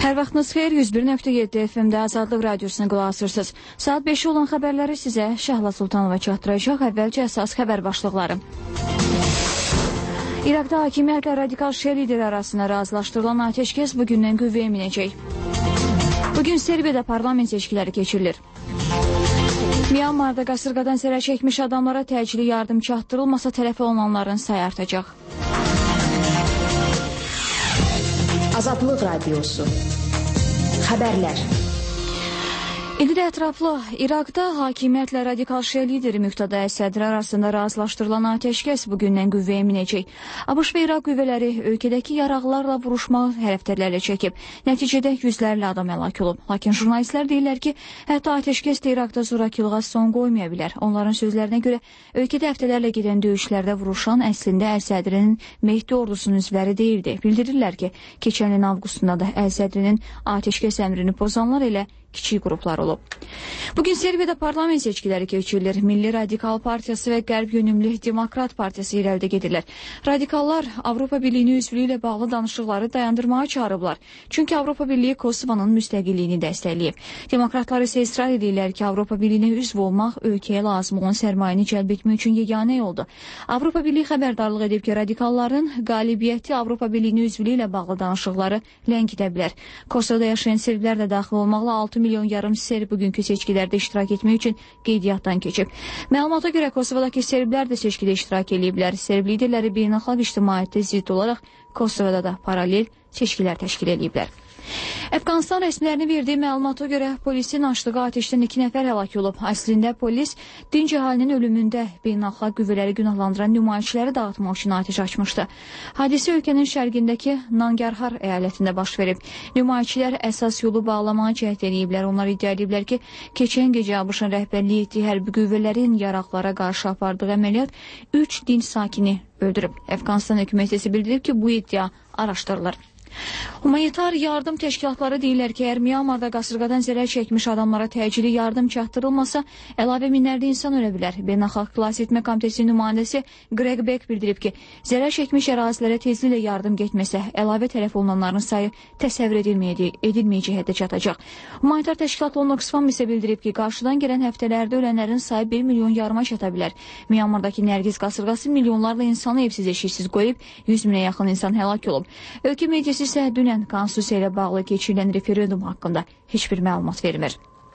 Hər vaxtınız xeyir, 101.7 FM-də Azadlıq Radiosuna qulaq asırsınız. Saat 5 olan xəbərləri sizə Şəhla Sultanova çatdıracaq. Əvvəlcə əsas xəbər başlıqları. İraqda hakimiyyətlə radikal şiə lideri arasında razılaşdırılan atəşkəs bugündən qüvvəyə minəcək. Bugün Serbiyada parlament seçkiləri keçirilir. Myanmarda qasırğadan zərər çəkmiş adamlara təcili yardım çatdırılmasa tələf olunanların sayı artacaq. Azadlıq Radiosu. Xəbərlər. İndi də ətraflı İraqda hakimiyyətlə radikal şiə lideri Müqtada Əsədr arasında razılaşdırılan atəşkəs bugündən qüvvəyə minəcək. ABŞ və İraq qüvvələri ölkədəki yaraqlarla vuruşmağı həftələrlə çəkib. Nəticədə yüzlərlə adam həlak olub. Lakin jurnalistlər deyirlər ki, hətta atəşkəs də İraqda zorakılığa son qoymaya bilər. Onların sözlərinə görə ölkədə həftələrlə gedən döyüşlərdə vuruşan əslində Əsədrin Mehdi ordusunun üzvləri deyildi. Bildirirlər ki, keçən ilin avqustunda da Əsədrinin atəşkəs əmrini pozanlar elə kiçik qruplar olub. Bugün Serbiyada parlament seçkiləri keçirilir. Milli Radikal Partiyası və Qərb yönümlü Demokrat Partiyası irəlidə gedirlər. Radikallar Avropa Birliyinin üzvlüyü ilə bağlı danışıqları dayandırmağa çağırıblar. Çünki Avropa Birliyi Kosovanın müstəqilliyini dəstəkləyib. Demokratlar isə israr edirlər ki, Avropa Birliyinə üzv olmaq ölkəyə lazım olan sərmayəni cəlb etmək üçün yeganə yoldur. Avropa Birliyi xəbərdarlıq edib ki, radikalların qalibiyyəti Avropa Birliyinin üzvlüyü ilə bağlı danışıqları ləngidə bilər. Kosovada yaşayan serblər də daxil olmaqla 6 milyon yarım serb bugünkü seçkilərdə iştirak etmək üçün qeydiyyatdan keçib. Məlumata görə Kosovadakı serblər də seçkidə iştirak ediblər. Serb liderləri beynəlxalq ictimaiyyətdə zidd olaraq Kosovada da paralel seçkilər təşkil ediblər. Əfqanistan rəsmilərinin verdiyi məlumata görə polisin açdığı atəşdən 2 nəfər həlak olub. Əslində polis dinc əhalinin ölümündə beynəlxalq qüvvələri günahlandıran nümayişçiləri dağıtmaq üçün atəş açmışdı. Hadisə ölkənin şərqindəki Nangarhar əyalətində baş verib. Nümayişçilər əsas yolu bağlamağa cəhd ediblər. Onlar iddia ediblər ki, keçən gecə ABŞ-ın rəhbərliyi etdiyi hərbi qüvvələrin yaraqlara qarşı apardığı əməliyyat 3 dinc sakini öldürüb. Əfqanistan hökuməti isə bildirib ki, bu iddia araşdırılır. Humanitar yardım təşkilatları deyirlər ki, əgər Myanmarda qasırğadan zərər çəkmiş adamlara təcili yardım çatdırılmasa, əlavə minlərlə insan ölə bilər. Beynəlxalq Xilasetmə Komitəsinin nümayəndəsi Greg Beck bildirib ki, zərər çəkmiş ərazilərə tezliklə yardım getməsə, əlavə tələf olunanların sayı təsəvvür edilməyəcək həddə çatacaq. Humanitar təşkilat Oxfam isə bildirib ki, qarşıdan gələn həftələrdə ölənlərin sayı 1 milyon yarıma çata bilər. Myanmardakı Nərgiz qasırğası milyonlarla insanı evsiz eşiksiz qoyub, 100 minə yaxın insan həlak olub. Ölkə mediası isə dünən konstitusiya ilə bağlı keçirilən referendum haqqında heç bir məlumat vermir.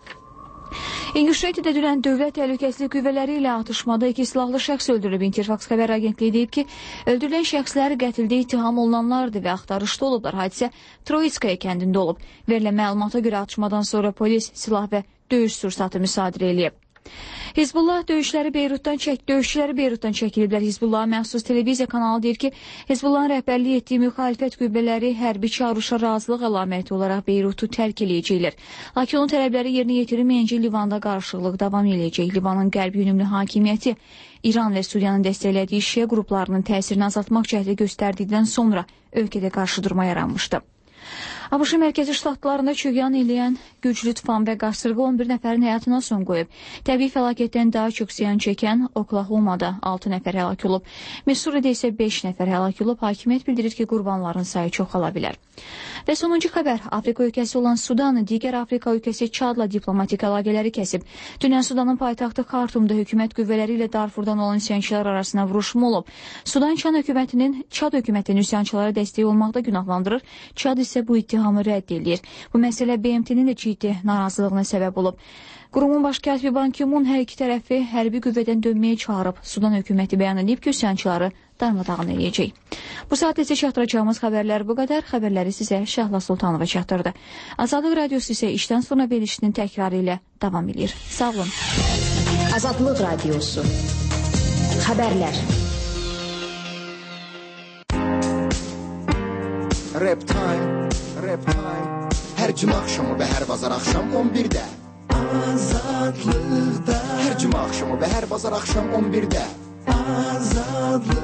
İngiltərədə dünən dövlət təhlükəsizlik qüvvələri ilə atışmada 2 silahlı şəxs öldürülüb. Interfax xəbər agentliyi deyib ki, öldürülən şəxslər qətildə ittiham olunanlardır və axtarışda olublar. Hadisə Troitskaya kəndində olub. Verilən məlumata görə atışmadan sonra polis silah və döyüş sursatı müsadirə eləyib. Hizbullah döyüşçüləri Beyrutdan çəkiliblər. Hizbullah məxsus televiziya kanalı deyir ki, Hizbullahın rəhbərliyi etdiyi müxalifət qüvvələri hərbi çağırışa razılıq əlaməti olaraq Beyrutu tərk eləyəcəklər. Lakin onun tələbləri yerinə yetirilməyincə Livanda qarşılıq davam eləyəcək. Livanın qərb yönümlü hakimiyyəti İran və Suriyanın dəstəklədiyi şiə qruplarının təsirini azaltmaq cəhdi göstərdikdən sonra ölkədə qarşıdurma yaranmışdı. ABŞ mərkəzi ştatlarında çökyan eləyən güclü tufan və qasırğa 11 nəfərin həyatına son qoyub. Təbii fəlakətdən daha çox ziyan çəkən Oklahomada 6 nəfər həlak olub. Missouridə isə 5 nəfər həlak olub. Hakimiyyət bildirir ki, qurbanların sayı çoxala bilər. Və sonuncu xəbər, Afrika ölkəsi olan Sudanı digər Afrika ölkəsi Çadla diplomatik əlaqələri kəsib. Dünən Sudanın paytaxtı Xartumda hökumət qüvvələri ilə Darfurdan olan üsyançılar arasında vuruşma olub. Sudan Çad hökumətinin üsyançılara dəstək olmaqda günahlandırır. Çad isə bu ittihamı rədd edir. Bu məsələ BMT-nin də ciddi narazılığına səbəb olub. Qurumun baş katibi Ban Ki-moon hər iki tərəfi hərbi qüvvədən dönməyə çağırıb. Sudan hökuməti bəyan edib ki, üsyançıları darmadağın eləyəcək. Bu saat isə çatdıracağımız xəbərlər bu qədər. Xəbərləri sizə Şəhla Sultanova çatdırdı. Azadlıq Radiosu isə işdən sonra verilişinin təkrarı ilə davam edir. Sağ olun. Azadlıq Radiosu. Xəbərlər. Rap time. Hər cümə axşamı və hər bazar axşam 11-də. Azadlıqda. Hər cümə axşamı və hər bazar axşam 11-də.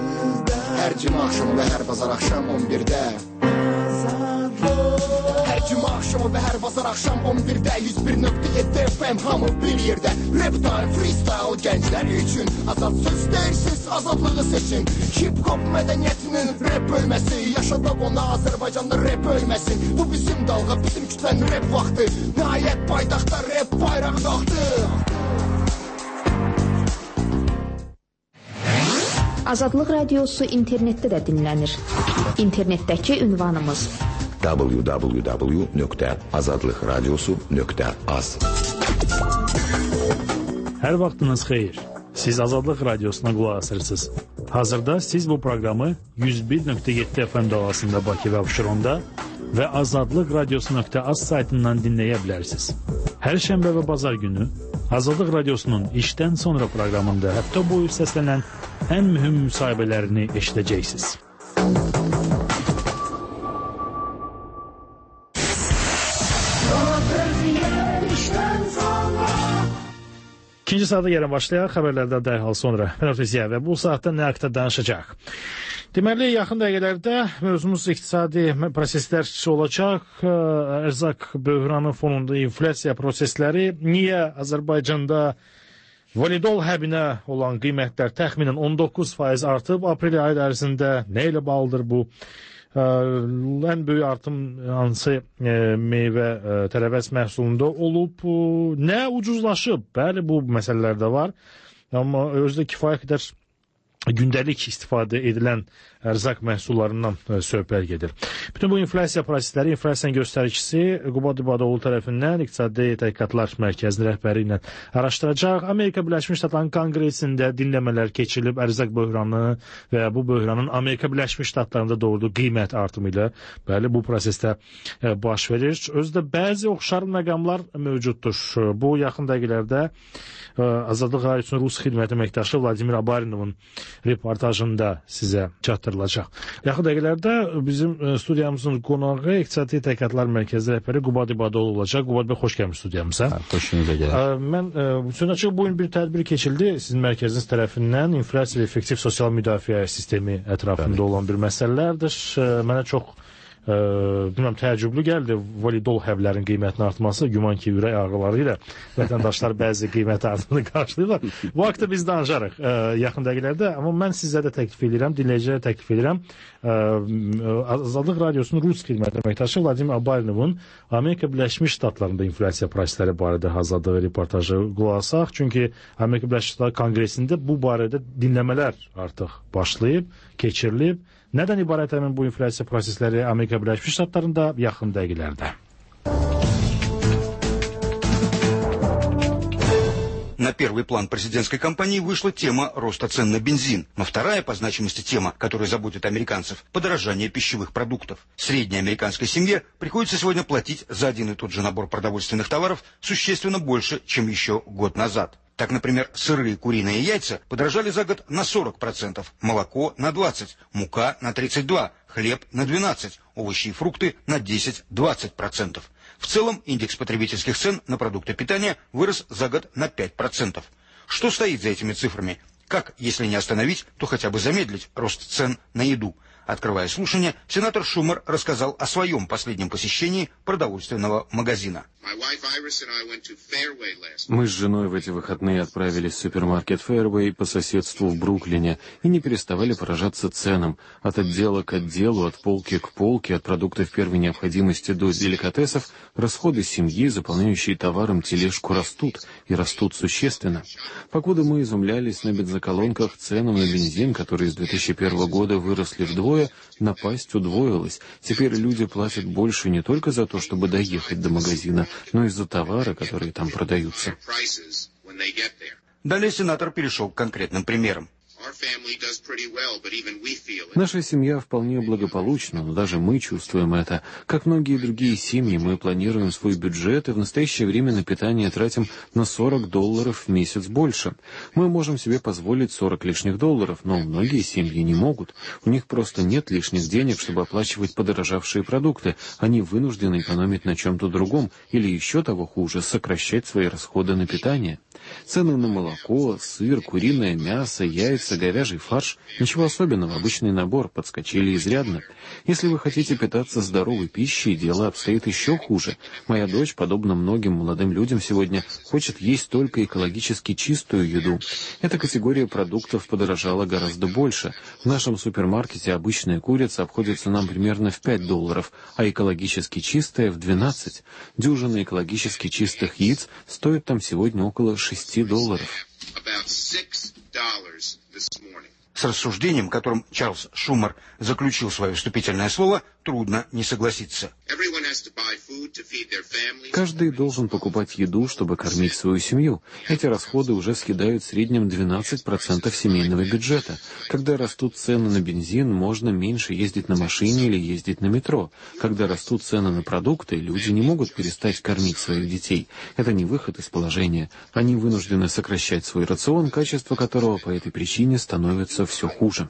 Azadlıqda. Hər cümə axşamı və hər bazar axşam 11-də. Azadlıqda. Hər cümə axşamı və hər bazar axşam 11-də 101.7 FM hamı bir yerdə. Rap time, freestyle gənclər üçün azad söz deyirsiz, azadlığı seçin. Hip-hop mədəniyyətinin rap bölməsi, yaşadaq ona Azərbaycanda rap ölməsin. Bu bizim dalğa, bizim kütlənin rap vaxtı. Nəhayət paytaxtda rap bayraq qalxdı. Azadlıq Radiosu internetdə də dinlənir. İnternetdəki ünvanımız www.azadlıqradiosu.az. Hər vaxtınız xeyir. Siz Azadlıq Radiosuna qulaq asırsınız. Hazırda siz bu proqramı 101.7 FM dalğasında Bakı və Abşeronda və azadlıqradiosu.az saytından dinləyə bilərsiniz. Hər şənbə və bazar günü Azadlıq Radiosunun işdən sonra proqramında həftə boyu səslənən ən mühüm müsahibələrini eşidəcəksiniz. İkinci saata yerə başlayaq, xəbərlərdən dərhal sonra. Mən Ortizya və bu saatda nə haqda danışacaq? Deməli, yaxın dəqiqələrdə mövzumuz iqtisadi proseslər olacaq. Ərzaq böhranı fonunda inflyasiya prosesləri. Niyə Azərbaycanda validol həbinə olan qiymətlər təxminən 19% artıb? Aprel ayı ərzində nə ilə bağlıdır bu? Ən böyük artım hansı meyvə tərəvəz məhsulunda olub? Nə ucuzlaşıb? Bəli, bu məsələlər də var. Amma özdə kifayət qədər gündəlik istifadə edilən ərzaq məhsullarından söhbət gedir. Bütün bu inflyasiya prosesləri, inflyasiyanın göstəricisi Qubad İbadoğlu tərəfindən İqtisadi Tədqiqatlar Mərkəzinin rəhbəri ilə araşdıracaq. Amerika Birləşmiş Ştatlarının Konqresində dinləmələr keçirilib ərzaq böhranı və bu böhranın Amerika Birləşmiş Ştatlarında doğurduğu qiymət artımı ilə bəli bu prosesdə baş verir. Özdə bəzi oxşar məqamlar mövcuddur. Bu yaxın dəqiqələrdə Azadlıq Radiosunun Rus xidmət əməkdaşı Vladimir Abarinovun reportajında sizə çatdırılacaq. Yaxın dəqiqələrdə bizim studiyamızın qonağı İqtisadi Tədqiqatlar Mərkəzi rəhbəri Qubad İbadoğlu olacaq. Qubad bəy, xoş gəlmiş studiyamıza. Xoşunuza gəlir. Mən sözün açıq bugün bir tədbir keçildi sizin mərkəziniz tərəfindən. İnflyasiya və effektiv sosial müdafiə sistemi ətrafında olan bir məsələlərdir. Mənə çox bilməm, təəccüblü gəldi validol həblərin qiymətinin artması. Güman ki, ürək ağrıları ilə vətəndaşlar bəzi qiymət artımını qarşılayırlar. Bu haqda biz danışarıq yaxın dəqiqələrdə. Amma mən sizə də təklif edirəm, dinləyicilərə təklif edirəm. Azadlıq Radiosunun Rus xidmət əməkdaşı Vladimir Abarinovun Amerika Birləşmiş Ştatlarında inflyasiya prosesləri barədə hazırladığı reportajı qulaq asaq. Çünki Amerika Birləşmiş Ştatları Konqresində bu barədə dinləmələr artıq başlayıb, keçirilib. Nədən ibarət həmin bu inflyasiya prosesləri Amerika Birləşmiş Ştatlarında yaxın dəqiqələrdə? На первый план президентской кампании вышла тема роста цен на бензин, но вторая по значимости тема, которая заботит американцев, подорожание пищевых продуктов. Средней американской семье приходится сегодня платить за один и тот же набор продовольственных товаров существенно больше, чем еще год назад. Так, например, сырые куриные яйца подорожали за год на 40%, молоко на 20%, мука на 32%, хлеб на 12%, овощи и фрукты на 10-20%. В целом индекс потребительских цен на продукты питания вырос за год на 5%. Что стоит за этими цифрами? Как, если не остановить, то хотя бы замедлить рост цен на еду? Открывая слушание, сенатор Шумер рассказал о своем последнем посещении продовольственного магазина. Мы с женой в эти выходные отправились в супермаркет Fairway по соседству в Бруклине и не переставали поражаться ценам. От отдела к отделу, от полки к полке, от продуктов первой необходимости до деликатесов, расходы семьи, заполняющие товаром тележку, растут, и растут существенно. Покуда мы изумлялись на бензоколонках ценам на бензин, которые с 2001 года выросли вдвое, напасть удвоилась. Теперь люди платят больше не только за то, чтобы доехать до магазина, но и за товары, которые там продаются. Далее сенатор перешел к конкретным примерам. Наша семья вполне благополучна, но даже мы чувствуем это. Как многие другие семьи, мы планируем свой бюджет и в настоящее время на питание тратим на $40 в месяц больше. Мы можем себе позволить $40 лишних, но многие семьи не могут. У них просто нет лишних денег, чтобы оплачивать подорожавшие продукты. Они вынуждены экономить на чем-то другом или еще того хуже, сокращать свои расходы на питание. Цены на молоко, сыр, куриное мясо, яйца, говяжий фарш, ничего особенного, обычный набор, подскочили изрядно. Если вы хотите питаться здоровой пищей, дело обстоит еще хуже. Моя дочь, подобно многим молодым людям сегодня, хочет есть только экологически чистую еду. Эта категория продуктов подорожала гораздо больше. В нашем супермаркете обычная курица обходится нам примерно в $5, а экологически чистая в 12. Дюжина экологически чистых яиц стоит там сегодня около $6. С рассуждением, которым Чарльз Шумер заключил свое вступительное слово, трудно не согласиться. Каждый должен покупать еду, чтобы кормить свою семью. Эти расходы уже съедают в среднем 12% семейного бюджета. Когда растут цены на бензин, можно меньше ездить на машине или ездить на метро. Когда растут цены на продукты, люди не могут перестать кормить своих детей. Это не выход из положения. Они вынуждены сокращать свой рацион, качество которого по этой причине становится все хуже.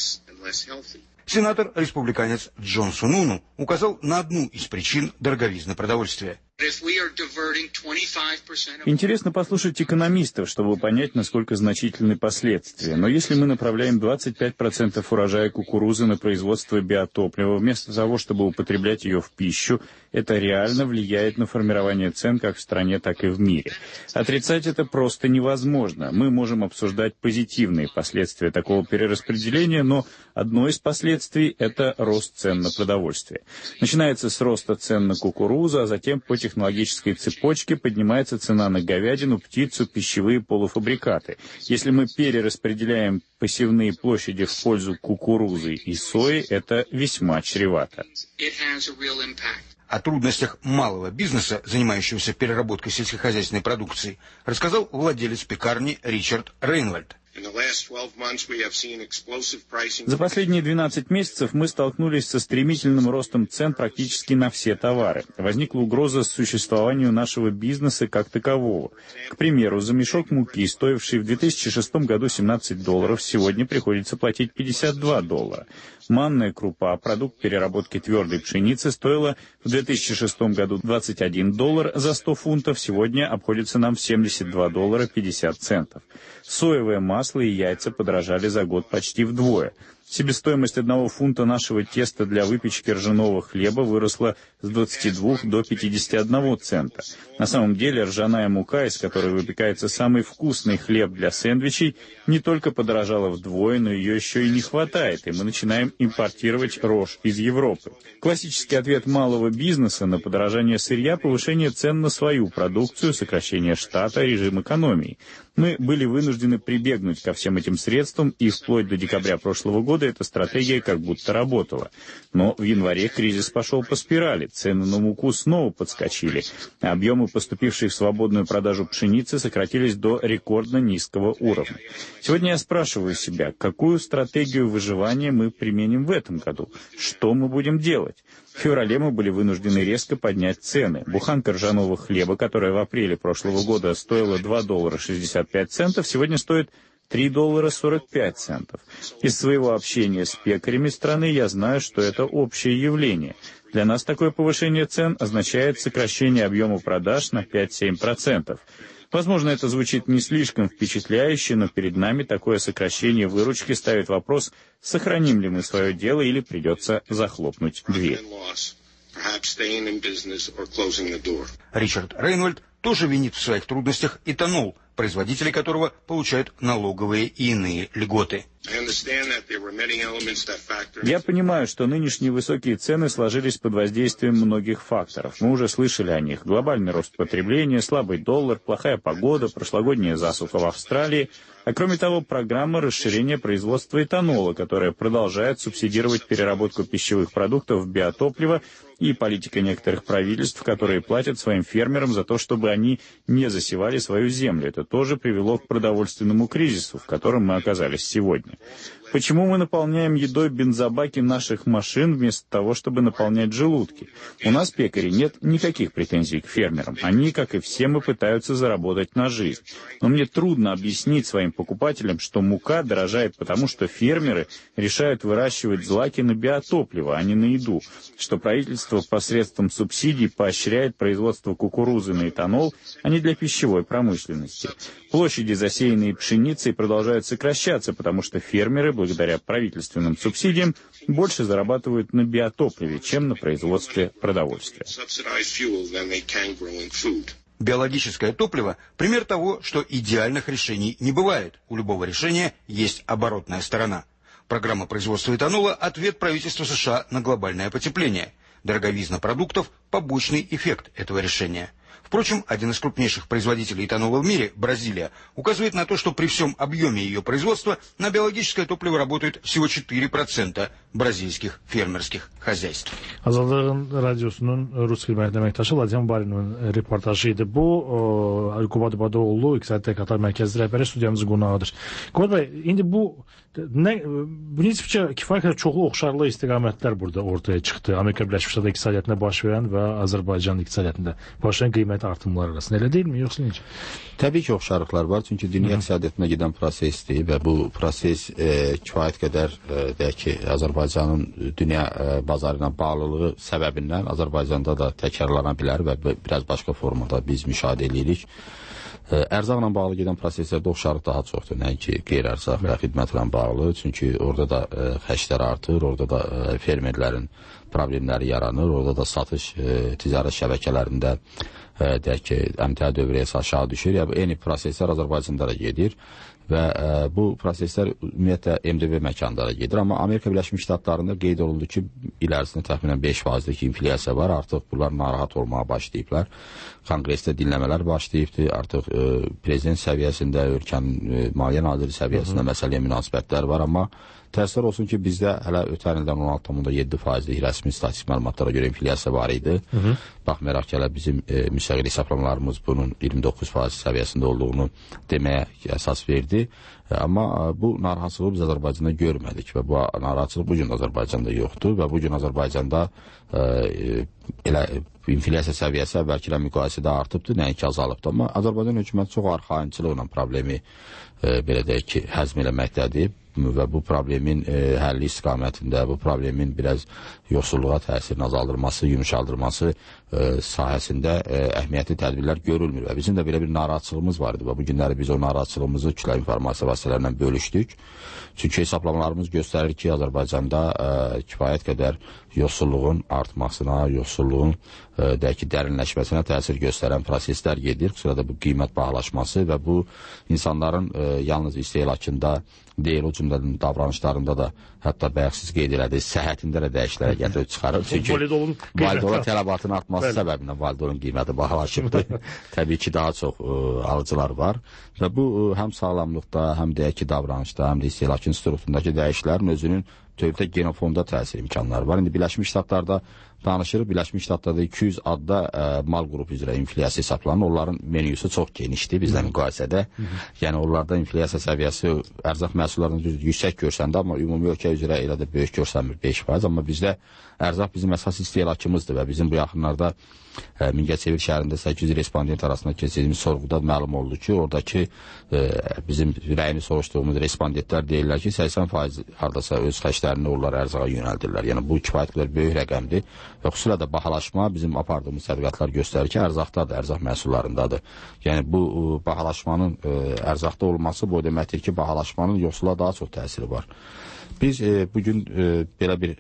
Сенатор-республиканец Джон Сунуну указал на одну из причин дороговизны продовольствия. Интересно послушать экономистов, чтобы понять, насколько значительны последствия. Но если мы направляем 25% урожая кукурузы на производство биотоплива, вместо того, чтобы употреблять ее в пищу, это реально влияет на формирование цен как в стране, так и в мире. Отрицать это просто невозможно. Мы можем обсуждать позитивные последствия такого перераспределения, но одно из последствий – это рост цен на продовольствие. Начинается с роста цен на кукурузу, а затем по технологической цепочке поднимается цена на говядину, птицу, пищевые полуфабрикаты. Если мы перераспределяем посевные площади в пользу кукурузы и сои, это весьма чревато. О трудностях малого бизнеса, занимающегося переработкой сельскохозяйственной продукции, рассказал владелец пекарни Ричард Рейнвальд. За последние 12 месяцев мы столкнулись со стремительным ростом цен практически на все товары. Возникла угроза существованию нашего бизнеса как такового. К примеру, за мешок муки, стоивший в 2006 году $17, сегодня приходится платить $52. Манная крупа, продукт переработки твердой пшеницы, стоила в 2006 году $21 за 100 фунтов, сегодня обходится нам в $72.50. Соевое масло и яйца подорожали за год почти вдвое. Себестоимость 1 фунта нашего теста для выпечки ржаного хлеба выросла с 22 до 51 цента. На самом деле ржаная мука, из которой выпекается самый вкусный хлеб для сэндвичей, не только подорожала вдвое, но ее еще и не хватает, и мы начинаем импортировать рожь из Европы. Классический ответ малого бизнеса на подорожание сырья – повышение цен на свою продукцию, сокращение штата, режим экономии. Мы были вынуждены прибегнуть ко всем этим средствам, и вплоть до декабря прошлого года эта стратегия как будто работала. Но в январе кризис пошел по спирали, цены на муку снова подскочили, а объемы, поступившие в свободную продажу пшеницы, сократились до рекордно низкого уровня. Сегодня я спрашиваю себя, какую стратегию выживания мы применим в этом году? Что мы будем делать? В феврале мы были вынуждены резко поднять цены. Буханка ржаного хлеба, которая в апреле прошлого года стоила $2.65, сегодня стоит $3.45. Из своего общения с пекарями страны я знаю, что это общее явление. Для нас такое повышение цен означает сокращение объема продаж на 5-7%. Возможно, это звучит не слишком впечатляюще, но перед нами такое сокращение выручки ставит вопрос, сохраним ли мы свое дело или придется захлопнуть дверь. Ричард Рейнвальд тоже винит в своих трудностях этанол, производители которого получают налоговые и иные льготы. Я понимаю, что нынешние высокие цены сложились под воздействием многих факторов. Мы уже слышали о них. Глобальный рост потребления, слабый доллар, плохая погода, прошлогодняя засуха в Австралии. А кроме того, программа расширения производства этанола, которая продолжает субсидировать переработку пищевых продуктов в биотопливо, и политика некоторых правительств, которые платят своим фермерам за то, чтобы они не засевали свою землю. Это тоже привело к продовольственному кризису, в котором мы оказались сегодня. Почему мы наполняем едой бензобаки наших машин вместо того, чтобы наполнять желудки? У нас, пекарей, нет никаких претензий к фермерам. Они, как и все мы, пытаются заработать на жизнь. Но мне трудно объяснить своим покупателям, что мука дорожает потому, что фермеры решают выращивать злаки на биотопливо, а не на еду, что правительство посредством субсидий поощряет производство кукурузы на этанол, а не для пищевой промышленности. Площади, засеянные пшеницей, продолжают сокращаться, потому что фермеры, благодаря правительственным субсидиям, больше зарабатывают на биотопливе, чем на производстве продовольствия. Биологическое топливо – пример того, что идеальных решений не бывает. У любого решения есть оборотная сторона. Программа производства этанола – ответ правительства США на глобальное потепление. Дороговизна продуктов – побочный эффект этого решения. Впрочем, один из крупнейших производителей этанола в мире, Бразилия, указывает на то, что при всем объеме ее производства на биологическое топливо работают всего 4% бразильских фермерских хозяйств. Azadlığın radyosunun Rus xidmətinin əməkdaşı Ladyan Barinin reportajı idi bu. Qubad Badoğlu, İqtisadi Qatar Mərkəzi rəhbəri studiyamızın qonağıdır. Qubad bəy, indi bu necə kifayət qədər çoxlu oxşarlı istiqamətlər burada ortaya çıxdı. Amerika Birləşmiş Ştatları iqtisadiyyatında baş verən və Azərbaycan iqtisadiyyatında baş verən qiymət artımları arasında. Elə deyilmi, yoxsa necə? Təbii ki, oxşarlıqlar var. Çünki dünya iqtisadiyyatına gedən prosesdir və bu proses kifayət qədər deyək ki, Azərbaycanın dünya bazarı ilə bağlılığı səbəbindən Azərbaycanda da təkrarlana bilər və biraz başqa formada biz müşahidə edirik. Ərzaqla bağlı gedən proseslərdə oxşarlıq daha çoxdur, nəinki qeyri-ərzaq və xidmətlə bağlı. Çünki orada da xərclər artır, orada da fermerlərin problemləri yaranır, orada da satış ticarət şəbəkələrində deyək ki, əmtəə dövriyyəsi aşağı düşür. Yəni, eyni proseslər Azərbaycanda da gedir və bu proseslər ümumiyyətlə MDB məkanında da gedir. Amma Amerika Birləşmiş Ştatlarında qeyd olundu ki, il ərzində təxminən 5%lik inflyasiya var. Artıq bunlar narahat olmağa başlayıblar. Konqresdə dinləmələr başlayıbdır. Artıq prezident səviyyəsində, ölkənin maliyyə naziri səviyyəsində məsələyə münasibətlər var. Amma təəssüflər olsun ki, bizdə hələ ötən ildən 16,7%lik rəsmi statistik məlumatlara görə inflyasiya var idi. Baxmayaraq ki, hələ bizim müstəqil hesablamalarımız bunun 29% səviyyəsində olduğunu deməyə əsas verdi. Amma bu narahatçılığı biz Azərbaycanda görmədik və bu narahatçılıq bugün Azərbaycanda yoxdur və bugün Azərbaycanda elə inflyasiya səviyyəsi əvvəlkilə müqayisədə artıbdır, nəinki azalıbdır. Amma Azərbaycan hökuməti çox arxayınçılıqla problemi belə deyək ki, həzm eləməkdədir və bu problemin həlli istiqamətində, bu problemin biraz yoxsulluğa təsirini azaldırması, yumuşaldırması sahəsində əhəmiyyətli tədbirlər görülmür və bizim də belə bir narahatçılığımız var idi və bu günləri biz o narahatçılığımızı kütləvi informasiya vasitələrlə bölüşdük. Çünki hesablamalarımız göstərir ki, Azərbaycanda kifayət qədər yoxsulluğun artmasına, yoxsulluğun deyək ki, dərinləşməsinə təsir göstərən proseslər gedir. Xüsusilə də bu qiymət bahalaşması və bu insanların yalnız istehlakında deyil, o cümlənin davranışlarında da, hətta bayaq qeyd elədik, səhhətində də dəyişikliklərə gətirib çıxarır. Çünki valideyn tələbatının artması səbəbindən valideyn qiyməti bahalaşıbdır. Təbii ki, daha çox alıcılar var və bu həm sağlamlıqda, həm deyək ki, davranışda, həm də istehlakın strukturundakı dəyişikliklərin özünün bütövlükdə genofonda təsir imkanları var. İndi Birləşmiş Ştatlarda danışırıq. Birləşmiş Ştatlarda 200 adda mal qrupu üzrə inflyasiya hesablanır. Onların menüsü çox genişdir bizlə müqayisədə. Yəni, onlarda inflyasiya səviyyəsi ərzaq məhsullarında yüksək görsəndə, amma ümumi ölkə üzrə elə də böyük görsənmir, 5%. Amma bizdə ərzaq bizim əsas istehlakımızdır və bizim bu yaxınlarda Mingəçevir şəhərində 800 respondent arasında keçirdiyimiz sorğuda məlum oldu ki, oradakı bizim rəyini soruşduğumuz respondentlər deyirlər ki, 80% hardasa öz xərclərini onlar ərzağa yönəldirlər. Yəni, bu kifayət qədər böyük rəqəmdir və xüsusilə də bahalaşma bizim apardığımız tədqiqatlar göstərir ki, ərzaqdadır, ərzaq məhsullarındadır. Yəni, bu bahalaşmanın ərzaqda olması bu deməkdir ki, bahalaşmanın yoxsula daha çox təsiri var. Biz bugün belə bir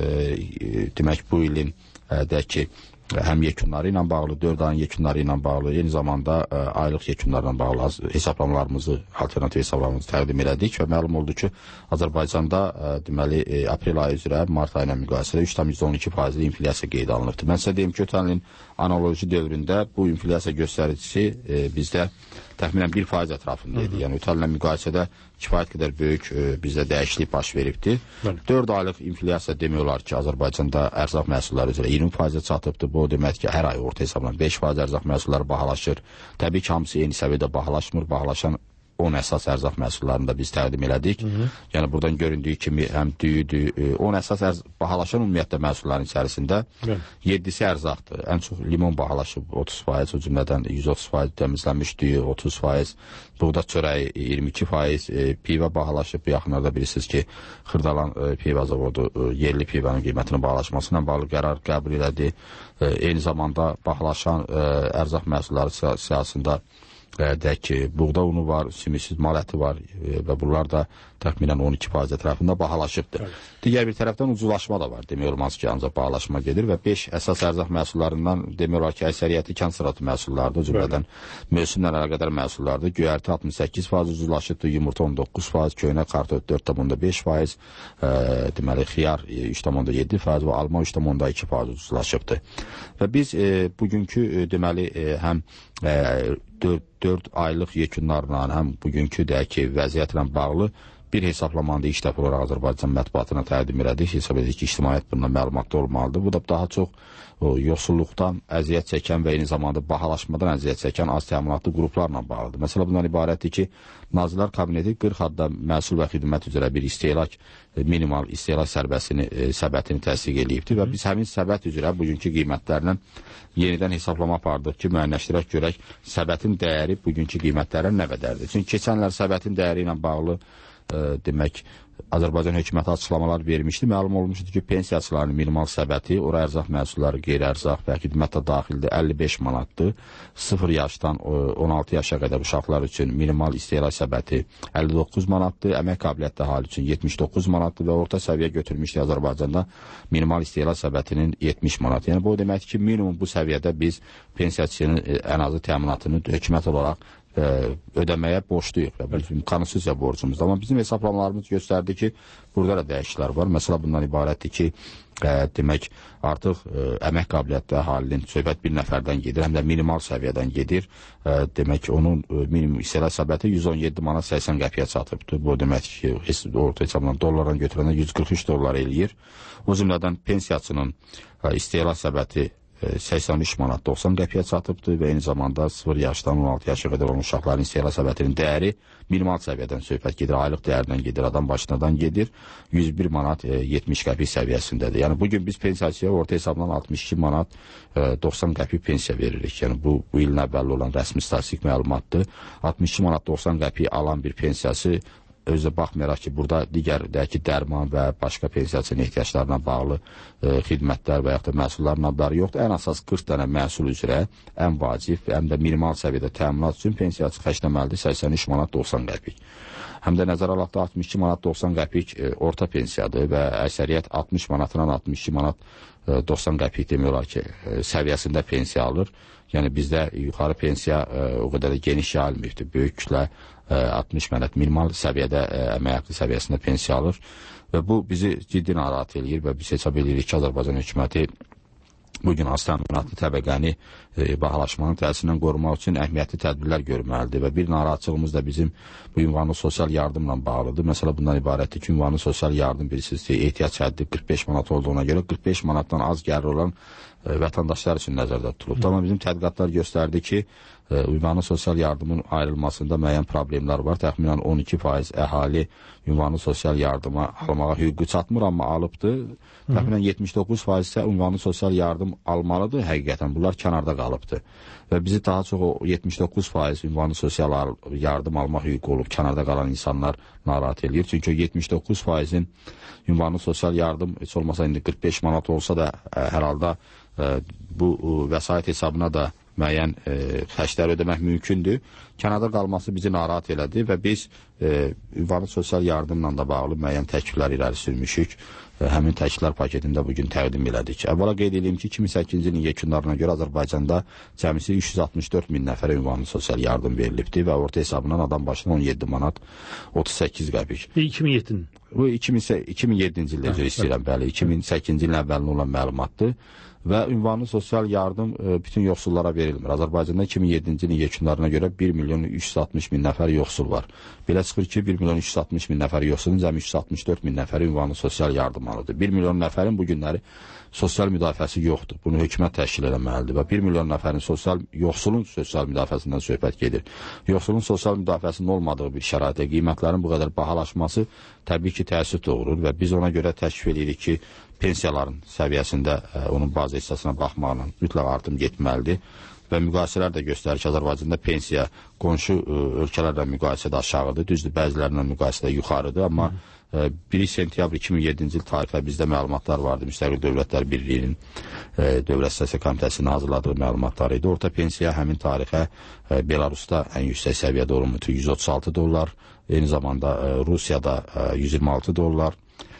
demək bu ilin deyək ki, həm yekunları ilə bağlı, 4 ayın yekunları ilə bağlı, eyni zamanda aylıq yekunlarla bağlı hesablamalarımızı, alternativ hesablamalarımızı təqdim elədik və məlum oldu ki, Azərbaycanda deməli, aprel ayı üzrə mart ayı ilə müqayisədə 3,12% inflyasiya qeyd alınırdı. Mən sizə deyim ki, ötən ilin analoji dövründə bu inflyasiya göstəricisi bizdə təxminən 1% ətrafındaydı. Yəni, ötən illə müqayisədə kifayət qədər böyük bizdə dəyişiklik baş veribdir. 4 aylıq inflyasiya demək olar ki, Azərbaycanda ərzaq məhsulları üzrə 20% çatıbdır. Bu demək ki, hər ay orta hesabla 5% ərzaq məhsulları bahalaşır. Təbii ki, hamısı eyni səviyyədə bahalaşmır. Bahalaşan 10 əsas ərzaq məhsullarını da biz təqdim elədik. Yəni buradan göründüyü kimi həm düyüdür, 10 əsas bahalaşan ümumiyyətlə məhsulların içərisində 7-si ərzaqdır. Ən çox limon bahalaşıb 30%, o cümlədən 130% təmizlənmiş düyü, 30%, buğda çörəyi 22%, pivə bahalaşıb. Bu yaxınlarda bilirsiniz ki, Xırdalan pivə zavodu yerli pivənin qiymətinin bahalaşması ilə bağlı qərar qəbul elədi. Eyni zamanda bahalaşan ərzaq məhsulları siyasında deyək ki, buğda unu var, simisiz mal əti var və bunlar da təxminən 12% ətrafında bahalaşıbdır. Digər bir tərəfdən ucuzlaşma da var. Demək olmaz ki, ancaq bahalaşma gedir və 5 əsas ərzaq məhsullarından demək olar ki, əksəriyyəti kənd sıratı məhsullardır, o cümlədən mövsümlə əlaqədar məhsullardır. Göyərti 68% ucuzlaşıbdır, yumurta 19%, köynə kartof 4,5%, deməli xiyar 3,7% və alma 3,2% ucuzlaşıbdır. Və biz bugünkü deməli həm 4 aylıq yekunlarla, həm bugünkü deyək ki, vəziyyətlə bağlı bir hesablamanı ilk dəfə olaraq Azərbaycan mətbuatına təqdim elədik. Hesab edik ki, ictimaiyyət bundan məlumatlı olmalıdır. Bu da daha çox yoxsulluqdan əziyyət çəkən və eyni zamanda bahalaşmadan əziyyət çəkən az təminatlı qruplarla bağlıdır. Məsələ bundan ibarətdir ki, Nazirlər Kabineti 40 adda məhsul və xidmət üzrə bir minimal istehlak səbətini təsdiq edibdir və biz həmin səbət üzrə bugünkü qiymətlərlə yenidən hesablama apardıq ki, müəyyənləşdirək görək səbətin dəyəri bugünkü qiymətlərə nə qədərdir. Çünki keçənlər səbətin dəyəri ilə bağlı demək Azərbaycan hökuməti açıqlamalar vermişdi. Məlum olmuşdu ki, pensiyaçıların minimal səbəti, ora ərzaq məhsulları, qeyri-ərzaq və xidmətə daxildə 55 manatdır. 0 yaşdan 16 yaşa qədər uşaqlar üçün minimal istehlak səbəti 59 manatdır. Əmək qabiliyyətli əhali üçün 79 manatdır və orta səviyyə götürmüşdü Azərbaycanda minimal istehlak səbətinin 70 manat. Yəni bu deməkdir ki, minimum bu səviyyədə biz pensiyaçının ən azı təminatını hökumət olaraq ödəməyə borcluyuq və bu konstitusiya borcumuzdur. Amma bizim hesablamalarımız göstərdi ki, burada da dəyişikliklər var. Məsələ bundan ibarətdir ki, demək artıq əmək qabiliyyətli əhalinin söhbət bir nəfərdən gedir, həm də minimal səviyyədən gedir. Demək onun minimum istehlak səbəti 117 manat 80 qəpiyə çatıbdır. Bu demək ki, orta hesabla dollardan götürəndə 143 dollar eləyir. O cümlədən pensiyaçının istehlak səbəti 83 manat 90 qəpiyə çatıbdır və eyni zamanda 0 yaşdan 16 yaşa qədər olan uşaqların istehlak səbətinin dəyəri minimal səviyyədən söhbət gedir, aylıq dəyərindən gedir, adam başınadan gedir, 101 manat 70 qəpik səviyyəsindədir. Yəni bugün biz pensiyasıya orta hesabdan 62 manat 90 qəpik pensiya veririk. Yəni bu ilin əvvəli olan rəsmi statistik məlumatdır. 62 manat 90 qəpik alan bir pensiyası özə baxmayaraq ki, burada digər dərman və başqa pensiyaçının ehtiyaclarına bağlı xidmətlər və yaxud da məhsullarla bağlı yoxdur. Ən əsas 40 dənə məhsul üzrə ən vacib, həm də minimal səviyyədə təminat üçün pensiyaçı xərcləməlidir 83 manat 90 qəpik. Həm də nəzərə alaqda 62 manat 90 qəpik orta pensiyadır və əksəriyyət 60 manatla 62 manat 90 qəpik demək olar ki, səviyyəsində pensiya alır. Yəni bizdə yuxarı pensiya o qədər də geniş yayılmıyıbdır. Böyük kütlə 60 manat minimal səviyyədə əmək haqqı səviyyəsində pensiya alır və bu bizi ciddi narahat eləyir və biz hesab edirik ki, Azərbaycan hökuməti bugün az təminatlı təbəqəni bahalaşmanın təsirindən qorumaq üçün əhəmiyyətli tədbirlər görməlidir və bir narahatçılığımız da bizim bu ünvanlı sosial yardımla bağlıdır. Məsələ bundan ibarətdir ki, ünvanlı sosial yardım bilirsiniz ki, ehtiyac həddi 45 manat olduğuna görə 45 manatdan az gəlir olan vətəndaşlar üçün nəzərdə tutulub. Amma bizim tədqiqatlar göstərdi ki, ünvanlı sosial yardımın ayrılmasında müəyyən problemlər var. Təxminən 12% əhali ünvanlı sosial yardıma almağa hüququ çatmır, amma alıbdır. Təxminən 79% isə ünvanlı sosial yardım almalıdır. Həqiqətən bunlar kənarda qalıbdır. Və bizi daha çox o 79% ünvanlı sosial yardım alma hüququ olub kənarda qalan insanlar narahat edir. Çünki o 79%-in ünvanlı sosial yardım heç olmasa indi 45 manat olsa da hər halda bu vəsait hesabına da müəyyən xərclər ödəmək mümkündür. Kənarda qalması bizi narahat elədi və biz ünvanlı sosial yardımla da bağlı müəyyən təkliflər irəli sürmüşük. Həmin təkliflər paketində bugün təqdim elədik. Əvvəla qeyd edeyim ki, 2008-ci ilin yekunlarına görə Azərbaycanda cəmisi 364 min nəfərə ünvanlı sosial yardım verilibdir və orta hesabından adam başına 17 manat 38 qəpik. 2007-ci Bu 2007-ci ildə üzrə istəyirəm, bəli, 2008-ci ilin əvvəlində olan məlumatdır. Və ünvanlı sosial yardım bütün yoxsullara verilmir. Azərbaycanda 2007-ci ilin yekunlarına görə 1 milyon 360 min nəfər yoxsul var. Belə çıxır ki, 1 milyon 360 min nəfər yoxsulun cəmi 364 min nəfəri ünvanlı sosial yardım olmalıdır. 1 milyon nəfərin bu günləri sosial müdafiəsi yoxdur. Bunu hökumət təşkil eləməlidir və 1 milyon nəfərin yoxsulun sosial müdafiəsindən söhbət gedir. Yoxsulun sosial müdafiəsinin olmadığı bir şəraitdə qiymətlərin bu qədər bahalaşması təbii ki, təəssüf doğurur və biz ona görə təklif edirik ki, pensiyaların səviyyəsində onun bazı hissəsinə baxmaqla mütləq artım getməlidir. Və müqayisələr də göstərir ki, Azərbaycanda pensiya qonşu ölkələrlə müqayisədə aşağıdır, düzdür, bəzilərlə müqayisədə yuxarıdır, amma 1 sentyabr 2007-ci il tarixə bizdə məlumatlar vardı, Müstəqil Dövlətlər Birliyinin Dövlət Siyasi Komitəsinin hazırladığı məlumatlar idi. Orta pensiya həmin tarixə Belarusda ən yüksək səviyyədə olmuşdur, $136, eyni zamanda Rusiyada $126,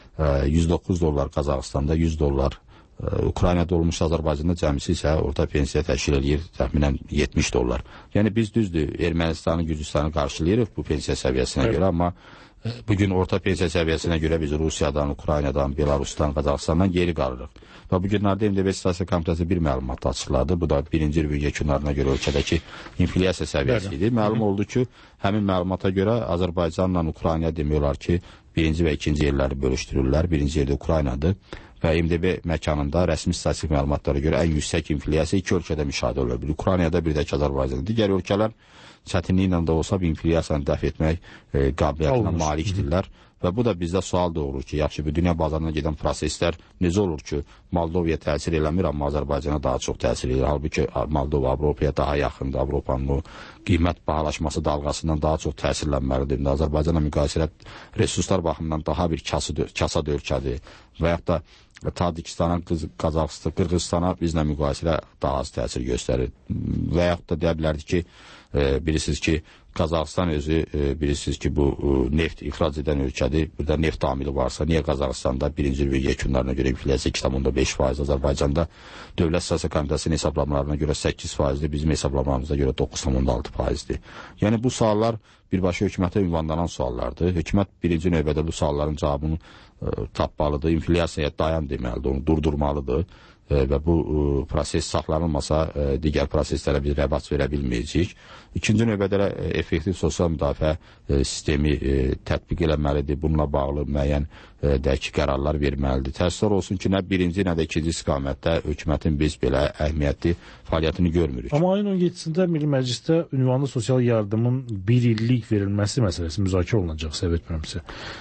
$109 Qazaxıstanda $100, Ukraynada olmuş, Azərbaycanda cəmisi isə orta pensiya təşkil edir təxminən $70. Yəni biz düzdür, Ermənistanı, Gürcüstanı qarşılayırıq bu pensiya səviyyəsinə görə, amma bugün orta pensiya səviyyəsinə görə biz Rusiyadan, Ukraynadan, Belarusdan, Qazaxıstandan geri qalırıq. Və bu günlərdə MDB Siyasi Komitəsi bir məlumat açıqladı. Bu da birinci rübün yekunlarına görə ölkədəki inflyasiya səviyyəsi idi. Məlum oldu ki, həmin məlumata görə Azərbaycanla Ukrayna demək olar ki, birinci və ikinci yerləri bölüşdürürlər. Birinci yerdə Ukraynadır. Və MDB məkanında rəsmi statistik məlumatlara görə ən yüksək inflyasiya iki ölkədə müşahidə olunur. Bir Ukraynada, bir də ki, Azərbaycanda. Digər ölkələr çətinliklə də olsa inflyasiyanı dəf etmək qabiliyyətinə malikdirlər. Və bu da bizdə sual doğurur ki, yaxşı, bu dünya bazarına gedən proseslər necə olur ki, Moldovaya təsir eləmir, amma Azərbaycana daha çox təsir edir. Halbuki Moldova Avropaya daha yaxındır, Avropanın o qiymət bahalaşması dalğasından daha çox təsirlənməlidir. Azərbaycanla müqayisələ resurslar baxımından daha bir kasad ölkədir və yaxud da Tacikistana, Qazaxıstana, Qırğızstana bizlə müqayisələ daha az təsir göstərir. Və yaxud da deyə bilərdik ki, bilirsiniz ki, Qazaxıstan özü, bilirsiniz ki, bu neft ixrac edən ölkədir. Burada neft amili varsa, niyə Qazaxıstanda birinci rübün yekunlarına görə inflyasiya 2,5%, Azərbaycanda Dövlət Siyasi Komitəsinin hesablamalarına görə 8%-dir, bizim hesablamalarımıza görə 9,6%-dir. Yəni bu suallar birbaşa hökumətə ünvanlanan suallardır. Hökumət birinci növbədə bu sualların cavabını tapmalıdır, inflyasiyaya dayan deməlidir, onu durdurmalıdır və bu proses saxlanılmasa digər proseslərə biz rəbat verə bilməyəcəyik. İkinci növbədə effektiv sosial müdafiə sistemi tətbiq eləməlidir. Bununla bağlı müəyyən dəqiq qərarlar verməlidir. Təəssüflər olsun ki, nə birinci, nə də ikinci istiqamətdə hökumətin biz belə əhəmiyyətli fəaliyyətini görmürük. Amma ayın 17-sində Milli Məclisdə ünvanlı sosial yardımın 1 illik verilməsi məsələsi müzakirə olunacaq, səhv etmirəmsə.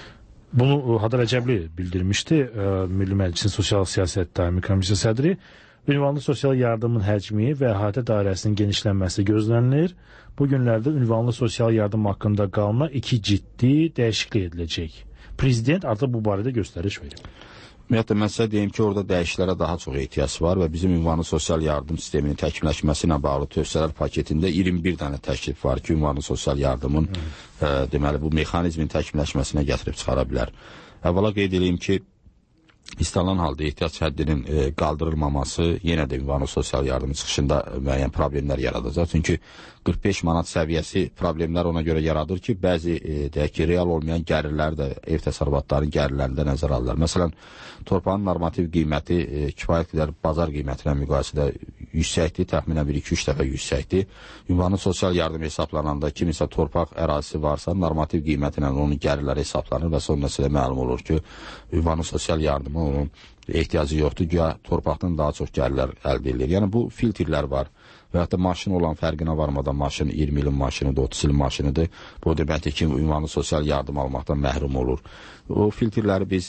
Bunu Hadar Əcəbli bildirmişdi, Milli Məclisin Sosial Siyasət Daimi Komisiya sədri. Ünvanlı sosial yardımın həcmi və əhatə dairəsinin genişlənməsi gözlənilir. Bu günlərdə ünvanlı sosial yardım haqqında qanuna 2 ciddi dəyişiklik ediləcək. Prezident artıq bu barədə göstəriş verib. Ümumiyyətlə, mən sizə deyim ki, orada dəyişiklərə daha çox ehtiyac var və bizim ünvanlı sosial yardım sisteminin təkmilləşməsi ilə bağlı tövsiyələr paketində 21 dənə təklif var ki, ünvanlı sosial yardımın deməli, bu mexanizmin təkmilləşməsinə gətirib çıxara bilər. Əvvəla qeyd edeyim ki, İstənilən halda ehtiyac həddinin qaldırılmaması yenə də ünvanlı sosial yardım çıxışında müəyyən problemlər yaradacaq. Çünki 45 manat səviyyəsi problemlər ona görə yaradır ki, bəzi deyək ki, real olmayan gəlirlər də ev təsərrüfatlarının gəlirlərində nəzərə alırlar. Məsələn, torpağın normativ qiyməti kifayət qədər bazar qiymətinə müqayisədə yüksəkdir, təxminən 1-2-3 dəfə yüksəkdir. Ünvanlı sosial yardım hesablananda kiminsə torpaq ərazisi varsa, normativ qiymətinə onun gəlirləri hesablanır və son nəticədə məlum olur ki, ünvanlı sosial yardıma onun ehtiyacı yoxdur, güya torpaqdan daha çox gəlirlər əldə edilir. Yəni bu filtrlər var və yaxud da maşın olan fərqinə varmadan maşın 20 ilin maşınıdır, 30 ilin maşınıdır. Bu deməkdir ki, ünvanlı sosial yardım almaqdan məhrum olur. O filtrləri biz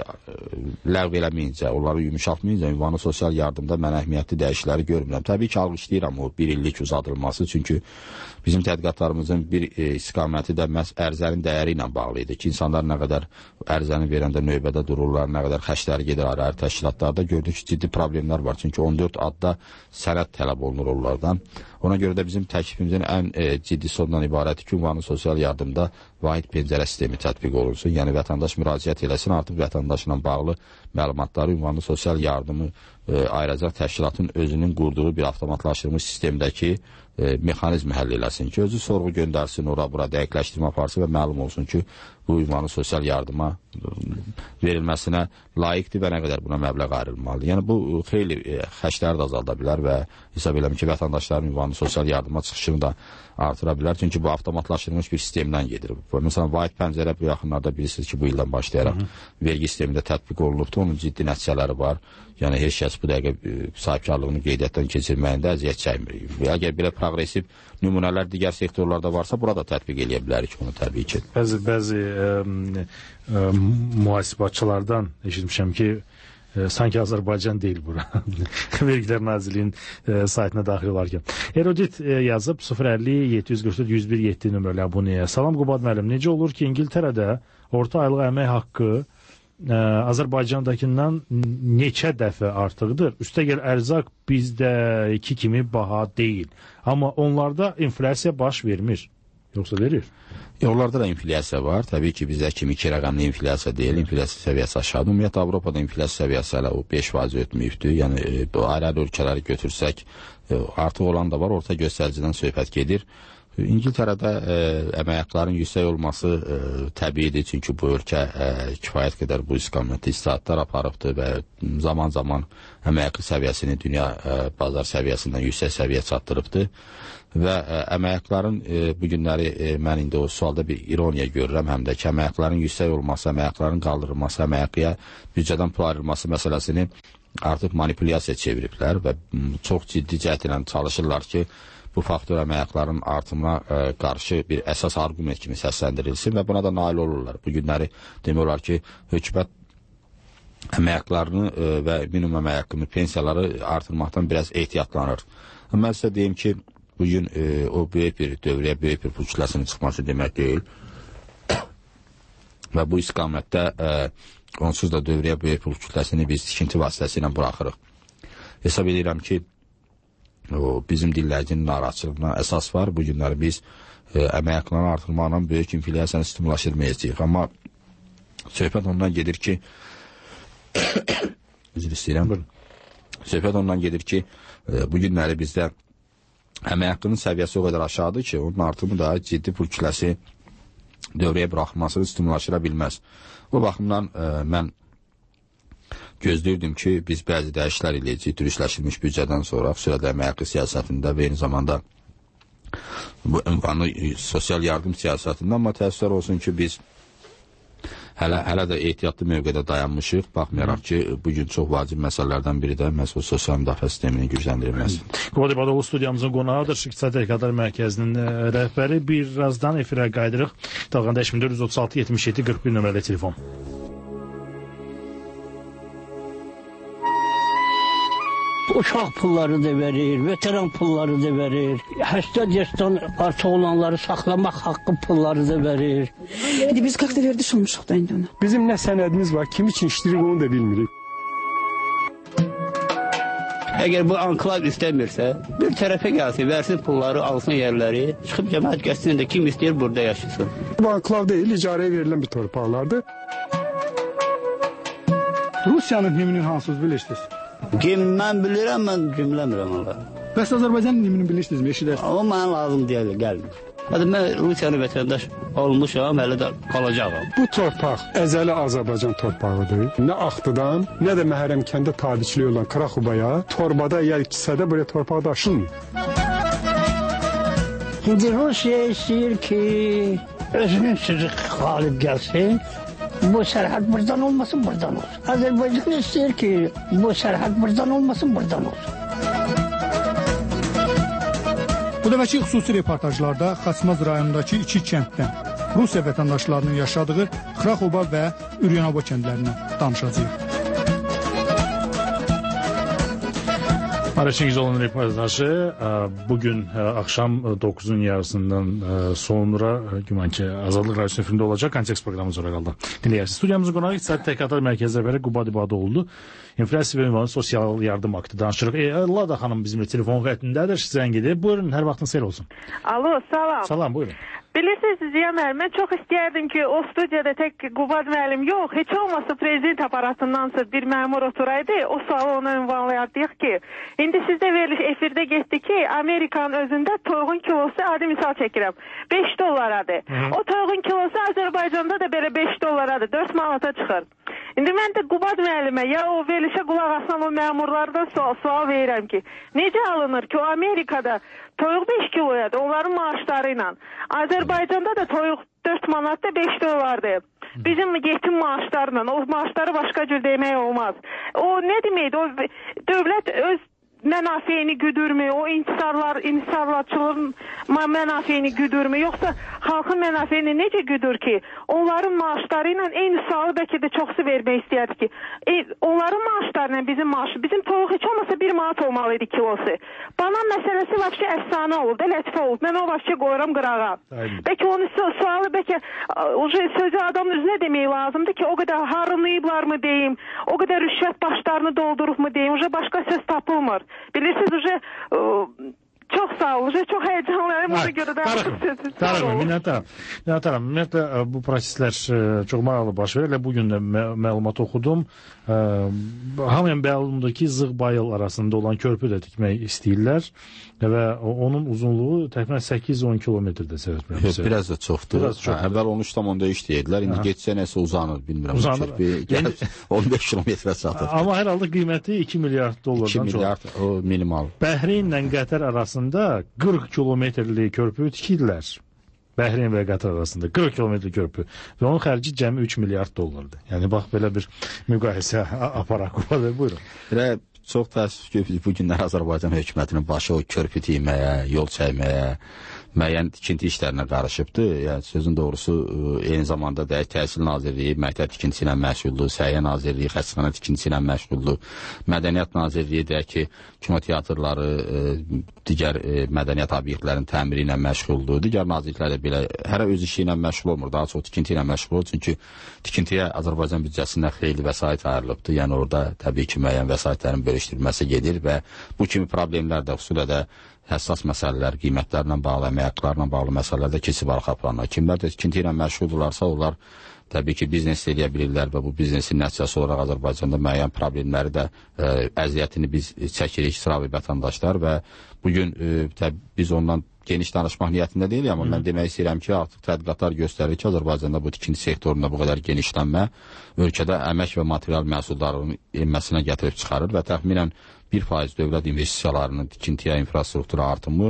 ləğv eləməyincə, onları yumuşatmayınca ünvanlı sosial yardımda mən əhəmiyyətli dəyişiklikləri görmürəm. Təbii ki, alqışlayıram o 1 illik uzadılması, çünki bizim tədqiqatlarımızın bir istiqaməti də məhz ərizənin dəyəri ilə bağlı idi ki, insanlar nə qədər ərizəni verəndə növbədə dururlar, nə qədər xərcləri gedir ayrı-ayrı təşkilatlarda, gördük ki, ciddi problemlər var. Çünki 14 adda sənəd tələb olunur onlardan. Ona görə də bizim təklifimizin ən ciddi sonundan ibarətdir ki, ünvanlı sosial yardımda vahid pəncərə sistemi tətbiq olunsun. Yəni vətəndaş müraciət eləsin, artıq vətəndaşla bağlı məlumatları ünvanlı sosial yardımı ayıracaq təşkilatın özünün qurduğu bir avtomatlaşdırılmış sistemdəki mexanizmi həll eləsin ki, özü sorğu göndərsin, ora-bura dəqiqləşdirmə aparsın və məlum olsun ki, bu ünvanlı sosial yardıma verilməsinə layiqdir və nə qədər buna məbləğ ayrılmalıdır. Yəni bu xeyli xərcləri də azalda bilər və hesab eləmir ki, vətəndaşların ünvanlı sosial yardıma çıxışını da artıra bilər. Çünki bu avtomatlaşdırılmış bir sistemdən gedir. Məsələn, White Pəncərə bu yaxınlarda bilirsiniz ki, bu ildən başlayaraq vergi sistemində tətbiq olunubdur. Onun ciddi nəticələri var. Yəni, heç kəs bu dəqiqə sahibkarlığını qeydiyyatdan keçirməyində əziyyət çəkmir. Əgər belə progresiv nümunələr digər sektorlarda varsa, burada tətbiq eləyə bilərik bunu təbii ki. Bəzi mühasibatçılardan eşitmişəm ki, sanki Azərbaycan deyil bura. Vergilər Nazirliyinin saytına daxil olarkən. Erodit yazıb 050-744-101-7 nömrəli abunəyə. Salam Qubad müəllim, necə olur ki, İngiltərədə orta aylıq əmək haqqı Azərbaycandakindən neçə dəfə artıqdır? Üstəgəl ərzaq bizdəki kimi baha deyil. Amma onlarda inflyasiya baş vermir. Yoxsa verir? Onlarda da inflyasiya var. Təbii ki, bizdə kimi 2 rəqəmli inflyasiya deyil. İnflyasiya səviyyəsi aşağıdır. Ümumiyyətlə, Avropada inflyasiya səviyyəsi hələ o 5% ötməyibdir. Yəni, ayrı-ayrı ölkələri götürsək, artıq olan da var. Orta göstəricidən söhbət gedir. İngiltərədə əmək haqqlarının yüksək olması təbiidir. Çünki bu ölkə kifayət qədər bu istiqamətdə islahatlar aparıbdır və zaman-zaman əmək haqqı səviyyəsini dünya bazar səviyyəsindən yüksək səviyyə çatdırıbdır. Və əmək haqqların bu günləri mən indi o sualda bir ironiya görürəm, həm də ki, əmək haqqların yüksək olması, əmək haqqların qaldırılması, əmək haqqıya büdcədən pul ayrılması məsələsini artıq manipulyasiya çeviriblər və çox ciddi cəhd ilə çalışırlar ki, bu faktor əmək haqqların artımına qarşı bir əsas arqument kimi səsləndirilsin və buna da nail olurlar. Bu günləri demək olar ki, hökumət əmək haqqlarını və minimum əmək haqqını, pensiyaları artırmaqdan biraz ehtiyatlanır. Mən sizə deyim ki, bugün o böyük bir dövrəyə, böyük bir pul kütləsinin çıxması demək deyil. Və bu istiqamətdə onsuz da dövrəyə böyük pul kütləsini biz tikinti vasitəsilə buraxırıq. Hesab edirəm ki, bizim dillərcinin narahatçılığına əsas var. Bu günləri biz əmək haqqlarını artırmaqla böyük inflyasiyanı stimullaşdırmayacağıq. Amma söhbət ondan gedir ki, üzr istəyirəm, söhbət ondan gedir ki, bu günləri bizdə əmək haqqının səviyyəsi o qədər aşağıdır ki, onun artımı da ciddi pul kütləsi dövrəyə buraxılmasını stimullaşdıra bilməz. Bu baxımdan mən gözləyirdim ki, biz bəzi dəyişikliklər eləyəcəyik dürüstləşdirilmiş büdcədən sonra, xüsusilə əmək haqqı siyasətində və eyni zamanda bu ünvanlı sosial yardım siyasətində, amma təəssüflər olsun ki, biz hələ də ehtiyatlı mövqedə dayanmışıq, baxmayaraq ki, bugün çox vacib məsələlərdən biri də məhz o sosial müdafiə sisteminin gücləndirilməsi. Qubad İbadoğlu studiyamızın qonağıdır, İqtisadi Tədqiqatlar Mərkəzinin rəhbəri. Birazdan efirə qayıdırıq. Dalğan dəyişimi 436-77-41 nömrəli telefon. Uşaq pulları da verir, veteran pulları da verir, 80 yaşdan artıq olanları saxlamaq haqqı pulları da verir. Biz qaqda verdiş olmuşuq da indi ona. Bizim nə sənədimiz var, kim için işləyirik onu da bilmirik. Əgər bu anklav istəmirsə, bir tərəfə gəlsin, versin pulları, alsın yerləri, çıxıb cəmaət gəzsin də kim istəyir burada yaşasın. Bu anklav deyil, icarəyə verilən bir torpaqlardır. Rusiyanın himnini hansız bilirsiniz? Mən bilirəm, mən cümləmirəm onları. Bəs Azərbaycanın himnini bilirsiniz mi, eşidərsiniz? Amma mənə lazım deyil, gəlmir. Hətta mən Rusiyanın vətəndaş olmuşam, hələ də qalacağım. Bu torpaq əzəli Azərbaycan torpağıdır. Nə Axtıdan, nə də Məhərrəmkəndə tabiçiliyi olan Kraxubaya, torbada ya kisədə belə torpaq daşınmır. İndi Rusiya istəyir ki, özünün sözü qalib gəlsin. Bu sərhəd buradan olmasın, buradan olsun. Azərbaycan istəyir ki, bu sərhəd buradan olmasın, buradan olsun. Bu dəfəki xüsusi reportajlarda Xaçmaz rayonundakı iki kənddən Rusiya vətəndaşlarının yaşadığı Kraxuba və Üryanova kəndlərindən danışacağıq. Araçın Güzol'un reportajı bugün akşam 9'un yarısından sonra güman ki Azadlık Radyosu efirində olacak. Kontekst programı sonra qaldı. Dinləyirsiniz. Studiyamızın qonağı İqtisadi Tədqiqatlar Mərkəzi rəhbəri Qubad İbadoğlu. İnflyasiya və ünvanlı sosial yardım aktı danışırıq. Lada xanım bizimle telefon xəttindədir. Sizən gedir. Buyurun, hər vaxtın xeyir olsun. Alo, salam. Salam, buyurun. Bilirsiniz Ziya müəllim, mən çox istəyərdim ki, o studiyada tək Qubad müəllim yox, heç olmasa prezident aparatındansa bir məmur oturaydı, o sualı ona ünvanlayardıq ki, indi sizdə veriliş efirdə getdi ki, Amerikanın özündə toyğun kilosu, adi misal çəkirəm, $5. O toyğun kilosu Azərbaycanda da belə $5, 4 manata çıxır. İndi mən də Qubad müəllimə, ya o verilişə qulaq asan o məmurlardan sual verirəm ki, necə alınır ki, o Amerikada toyuq 5 kiloyadır, onların maaşları ilə. Azərbaycanda da toyuq 4 manatda 5 dolardır. Bizim yetim maaşlarla, o maaşları başqa cür demək olmaz. O nə deməkdir, o dövlət öz mənafeyini güdürmü, o intisarlatçılığın mənafeyini güdürmü, yoxsa xalqın mənafeyini necə güdür ki, onların maaşları ilə eyni sualı bəlkə də çoxsu vermək istəyərdi ki, onların maaşları ilə bizim maaşı, bizim toyuq heç olmasa 1 manat olmalıydı kilosu. Banan məsələsi vəbşə əfsanə olub, da lətifə olub, mən o vəbşə qoyuram qırağa. Bəlkə onu sualı, bəlkə sözü adamın üzünə demək lazımdır ki, o qədər harınlayıblar mı deyim, o qədər rüşvət başlarını doldurub mu deyim, başqa söz tapılmır. Bilirsiniz, çox sağ olun, çox həyəcanlıyım, ona görə də minnətdaram. Ümumiyyətlə, bu proseslər çox maraqlı baş verir. Bugün də məlumat oxudum. Hamıya məlumdur ki, Zığbayıl arasında olan körpü də tikmək istəyirlər və onun uzunluğu təxminən 8-10 kilometrdə səhv. Biraz da çoxdur. Əvvəl 13,3 deyirlər, indi getsə nəsə uzanır, bilmirəm. Uzanır. 15 kilometrə çatır. Amma hər halda qiyməti 2 milyard dollardan çox. 2 milyard, o minimal. Bəhreynlə Qətər arasında 40 kilometrli körpü tikirlər. Bəhreyn və Qətər arasında 40 kilometrli körpü və onun xərci cəmi 3 milyard dollardır. Yəni, bax, belə bir müqayisə aparaq. Buyurun. Çox təəssüf ki, bu günlər Azərbaycan hökumətinin başı o körpü tikməyə, yol çəkməyə, müəyyən tikinti işlərinə qarışıbdır. Yəni, sözün doğrusu, eyni zamanda Təhsil Nazirliyi məktəb tikintisi ilə məşğuldur, Səhiyyə Nazirliyi xəstəxana tikintisi ilə məşğuldur, Mədəniyyət Nazirliyi deyək ki, kinoteatrları, digər mədəniyyət obyektlərinin təmiri ilə məşğuldur. Digər nazirliklər də belə hərə öz işi ilə məşğul olmur, daha çox tikinti ilə məşğul olur. Çünki tikintiyə Azərbaycan büdcəsindən xeyli vəsait ayrılıbdır. Yəni, orada təbii ki, müəyyən vəsaitlərin bölüşdürülməsi gedir və bu kimi problemlər də xüsusilə də həssas məsələlər, qiymətlərlə bağlı, əmək bağlı məsələlərdə keçib arxa plana. Kimlər də tikinti ilə məşğuldurlarsa, onlar təbii ki, biznes edə bilirlər və bu biznesin nəticəsi olaraq Azərbaycanda müəyyən problemləri də əziyyətini biz çəkirik, sıravi vətəndaşlar və bugün biz ondan geniş danışmaq niyyətində deyilik, amma mən demək istəyirəm ki, artıq tədqiqatlar göstərir ki, Azərbaycanda bu tikinti sektorunda bu qədər genişlənmə ölkədə əmək və material məhsullarının enməsinə gətirib çıxarır və təxminən 1% dövlət investisiyalarının tikintiyə, infrastruktura artımı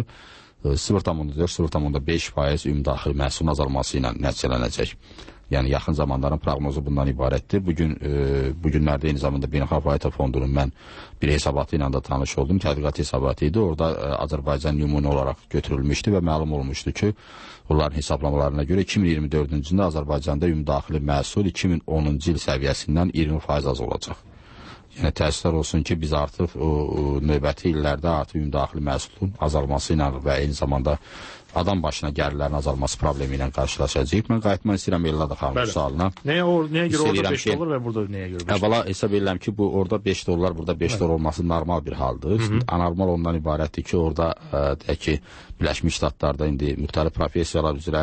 0,4-0,5% ümumdaxili məhsulun azalması ilə nəticələnəcək. Yəni, yaxın zamanların proqnozu bundan ibarətdir. Bugünlərdə eyni zamanda Beynəlxalq Valyuta Fondunun mən bir hesabatı ilə də tanış oldum. Tədqiqat hesabatı idi. Orada Azərbaycan nümunə olaraq götürülmüşdü və məlum olmuşdu ki, onların hesablamalarına görə 2024-cü ildə Azərbaycanda ümumdaxili məhsul 2010-cu il səviyyəsindən 20% az olacaq. Yəni, təəssüflər olsun ki, biz artıq növbəti illərdə artıq ümumdaxili məhsulun azalması ilə və eyni zamanda adam başına gəlirlərin azalması problemi ilə qarşılaşacaq. Mən qayıtmaq istəyirəm Elnada xanımın sualına. Nəyə görə orada 5 dollar və burada nəyə görə 5 dollar? Əvvəla hesab edirəm ki, bu orada 5 dollar, burada 5 dollar olması normal bir haldır. Anormal ondan ibarətdir ki, orada deyək ki, Birləşmiş Ştatlarda indi müxtəlif professiyalar üzrə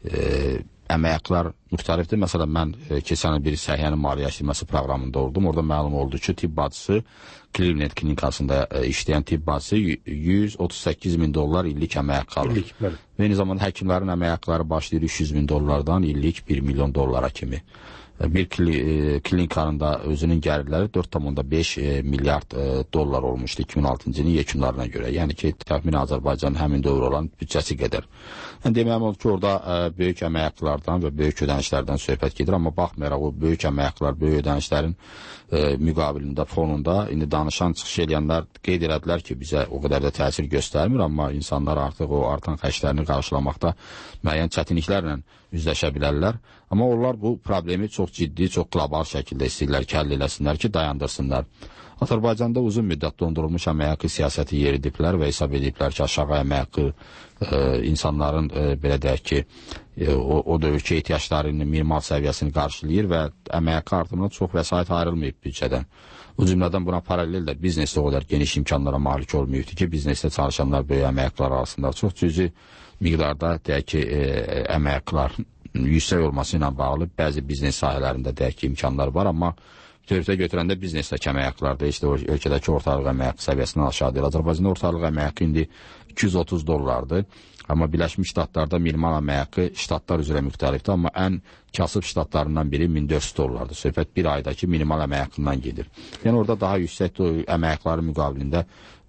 əmək haqqlar müxtəlifdir. Məsələn, mən keçən il bir səhiyyənin maliyyələşdirilməsi proqramında oldum. Orada məlum oldu ki, tibb bacısı Cleveland klinikasında işləyən tibb bacısı $138,000 illik əmək haqqı alır. Və eyni zamanda həkimlərin əmək haqqları başlayır $300,000 illik $1 milyon kimi. Bir klinikanın da özünün gəlirləri 4,5 milyard dollar olmuşdu 2006-cı ilin yekunlarına görə. Yəni ki, təxminən Azərbaycanın həmin dövr olan büdcəsi qədər. Deməyəm oldu ki, orada böyük əmək haqqlardan və böyük ödənişlərdən söhbət gedir, amma baxmayaraq o böyük əmək haqqlar, böyük ödənişlərin müqabilində, fonunda indi danışan, çıxış edənlər qeyd elədilər ki, bizə o qədər də təsir göstərmir, amma insanlar artıq o artan xərclərini qarşılamaqda müəyyən çətinliklərlə üzləşə bilərlər. Amma onlar bu problemi çox ciddi, çox qlobal şəkildə istəyirlər ki, həll eləsinlər ki, dayandırsınlar. Azərbaycanda uzun müddət dondurulmuş əmək haqqı siyasəti yeridiblər və hesab ediblər ki, aşağı əmək haqqı insanların, belə deyək ki, o dövrki ehtiyaclarının minimal səviyyəsini qarşılayır və əmək haqqı artımına çox vəsait ayrılmayıb büdcədən. O cümlədən buna paralel də biznesdə o qədər geniş imkanlara malik olmayıbdır ki, biznesdə çalışanlar böyük əmək haqqları arasında çox cüzi miqdarda deyək ki, əmək haqqlar yüksək olması ilə bağlı bəzi biznes sahələrində deyək ki, imkanlar var, amma bütövlükdə götürəndə biznesdəki əmək haqqları da işte o ölkədəki ortalıq əmək haqqı səviyyəsindən aşağı deyil. Azərbaycanda ortalıq əmək haqqı indi $230. Amma Birləşmiş Ştatlarda minimal əmək haqqı ştatlar üzrə müxtəlifdir, amma ən kasıb ştatlarından biri $1400. Söhbət bir aydakı minimal əmək haqqından gedir. Yəni orada daha yüksək əmək haqqları müqabilində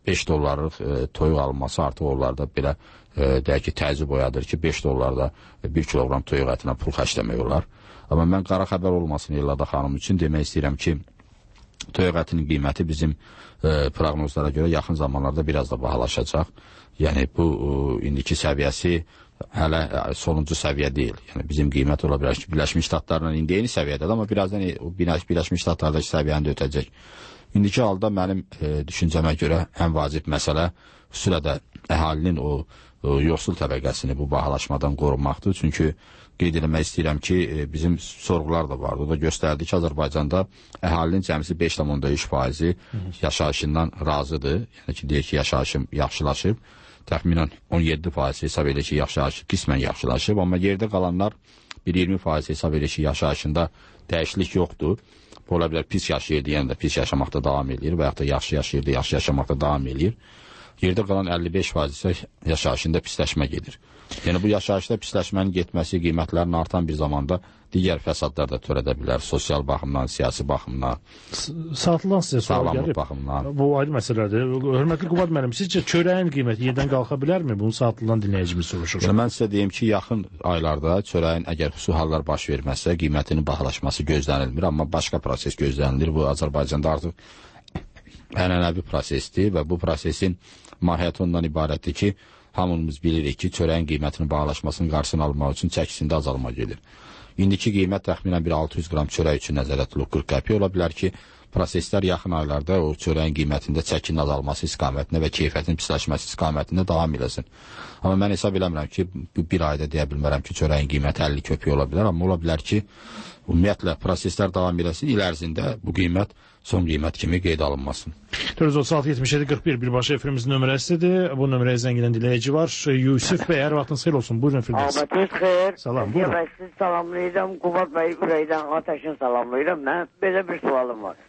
$5 toyuq alınması artıq onlarda belə deyək ki, təzyiq oyadır ki, $5 1 kiloqram toyuq ətinə pul xərcləmək olar. Amma mən qara xəbər olmasın Elada xanım üçün demək istəyirəm ki, toyuq ətinin qiyməti bizim proqnozlara görə yaxın zamanlarda biraz da bahalaşacaq. Yəni bu indiki səviyyəsi hələ sonuncu səviyyə deyil. Yəni bizim qiymət ola bilər ki, Birləşmiş Ştatlarla indi eyni səviyyədədir, amma birazdan Birləşmiş Ştatlardakı səviyyəni də ötəcək. İndiki halda mənim düşüncəmə görə ən vacib məsələ xüsusilə də əhalinin o yoxsul təbəqəsini bu bahalaşmadan qorunmaqdır. Çünki qeyd etmək istəyirəm ki, bizim sorğular da vardı. O da göstərdi ki, Azərbaycanda əhalinin cəmisi 5,3% yaşayışından razıdır. Yəni ki, deyək ki, yaşayışım yaxşılaşıb. Təxminən 17% hesab edir ki, yaşayış qismən yaxşılaşıb. Amma yerdə qalanlar 20% hesab edir ki, yaşayışında dəyişiklik yoxdur. Bu ola bilər pis yaşayır deyən də pis yaşamaqda davam edir və yaxud da yaxşı yaşayır da yaxşı yaşamaqda davam edir. Yerdə qalan 55% isə yaşayışında pisləşmə gedir. Yəni bu yaşayışda pisləşmənin getməsi, qiymətlərin artan bir zamanda digər fəsadlar da törədə bilər. Sosial baxımdan, siyasi baxımdan, Saatlan sizə sual sağlamlıq gəlir. baxımdan. Bu ayrı məsələdir. Hörmətli Qubad müəllim, sizcə çörəyin qiyməti yerdən qalxa bilərmi? Bunu Saatlıdan dinləyicimiz soruşur. Yəni mən sizə deyim ki, yaxın aylarda çörəyin əgər xüsusi hallar baş verməzsə, qiymətinin bahalaşması gözlənilmir, amma başqa proses gözlənilir. Bu Azərbaycanda artıq ənənəvi prosesdir və bu prosesin mahiyyəti ondan ibarətdir ki, hamımız bilirik ki, çörəyin qiymətinin bahalaşmasının qarşısını almaq üçün çəkisində azalma gedir. İndiki qiymət təxminən bir 600 qram çörək üçün nəzərdə tutulub 40 qəpik. Ola bilər ki, proseslər yaxın aylarda o çörəyin qiymətində çəkinin azalması istiqamətində və keyfiyyətin pisləşməsi istiqamətində davam eləsin. Amma mən hesab eləmirəm ki, bir ayda deyə bilmərəm ki, çörəyin qiyməti 50 köpük ola bilər, amma ola bilər ki, ümumiyyətlə proseslər davam eləsin, il ərzində bu qiymət son qiymət kimi qeyd alınmasın. 436-77-41 birbaşa efrimizin nömrəsidir. Bu nömrəyə zəng edən dinləyici var. Yusuf bəy, hər vaxtınız xeyir olsun. Buyurun Firdevs. Ahmetiniz xeyir. Salam, buyurun. Ben sizi salamlayacağım. Qubad bəy ürəkdən Ateşin salamlayacağım. Mən belə bir sualım var.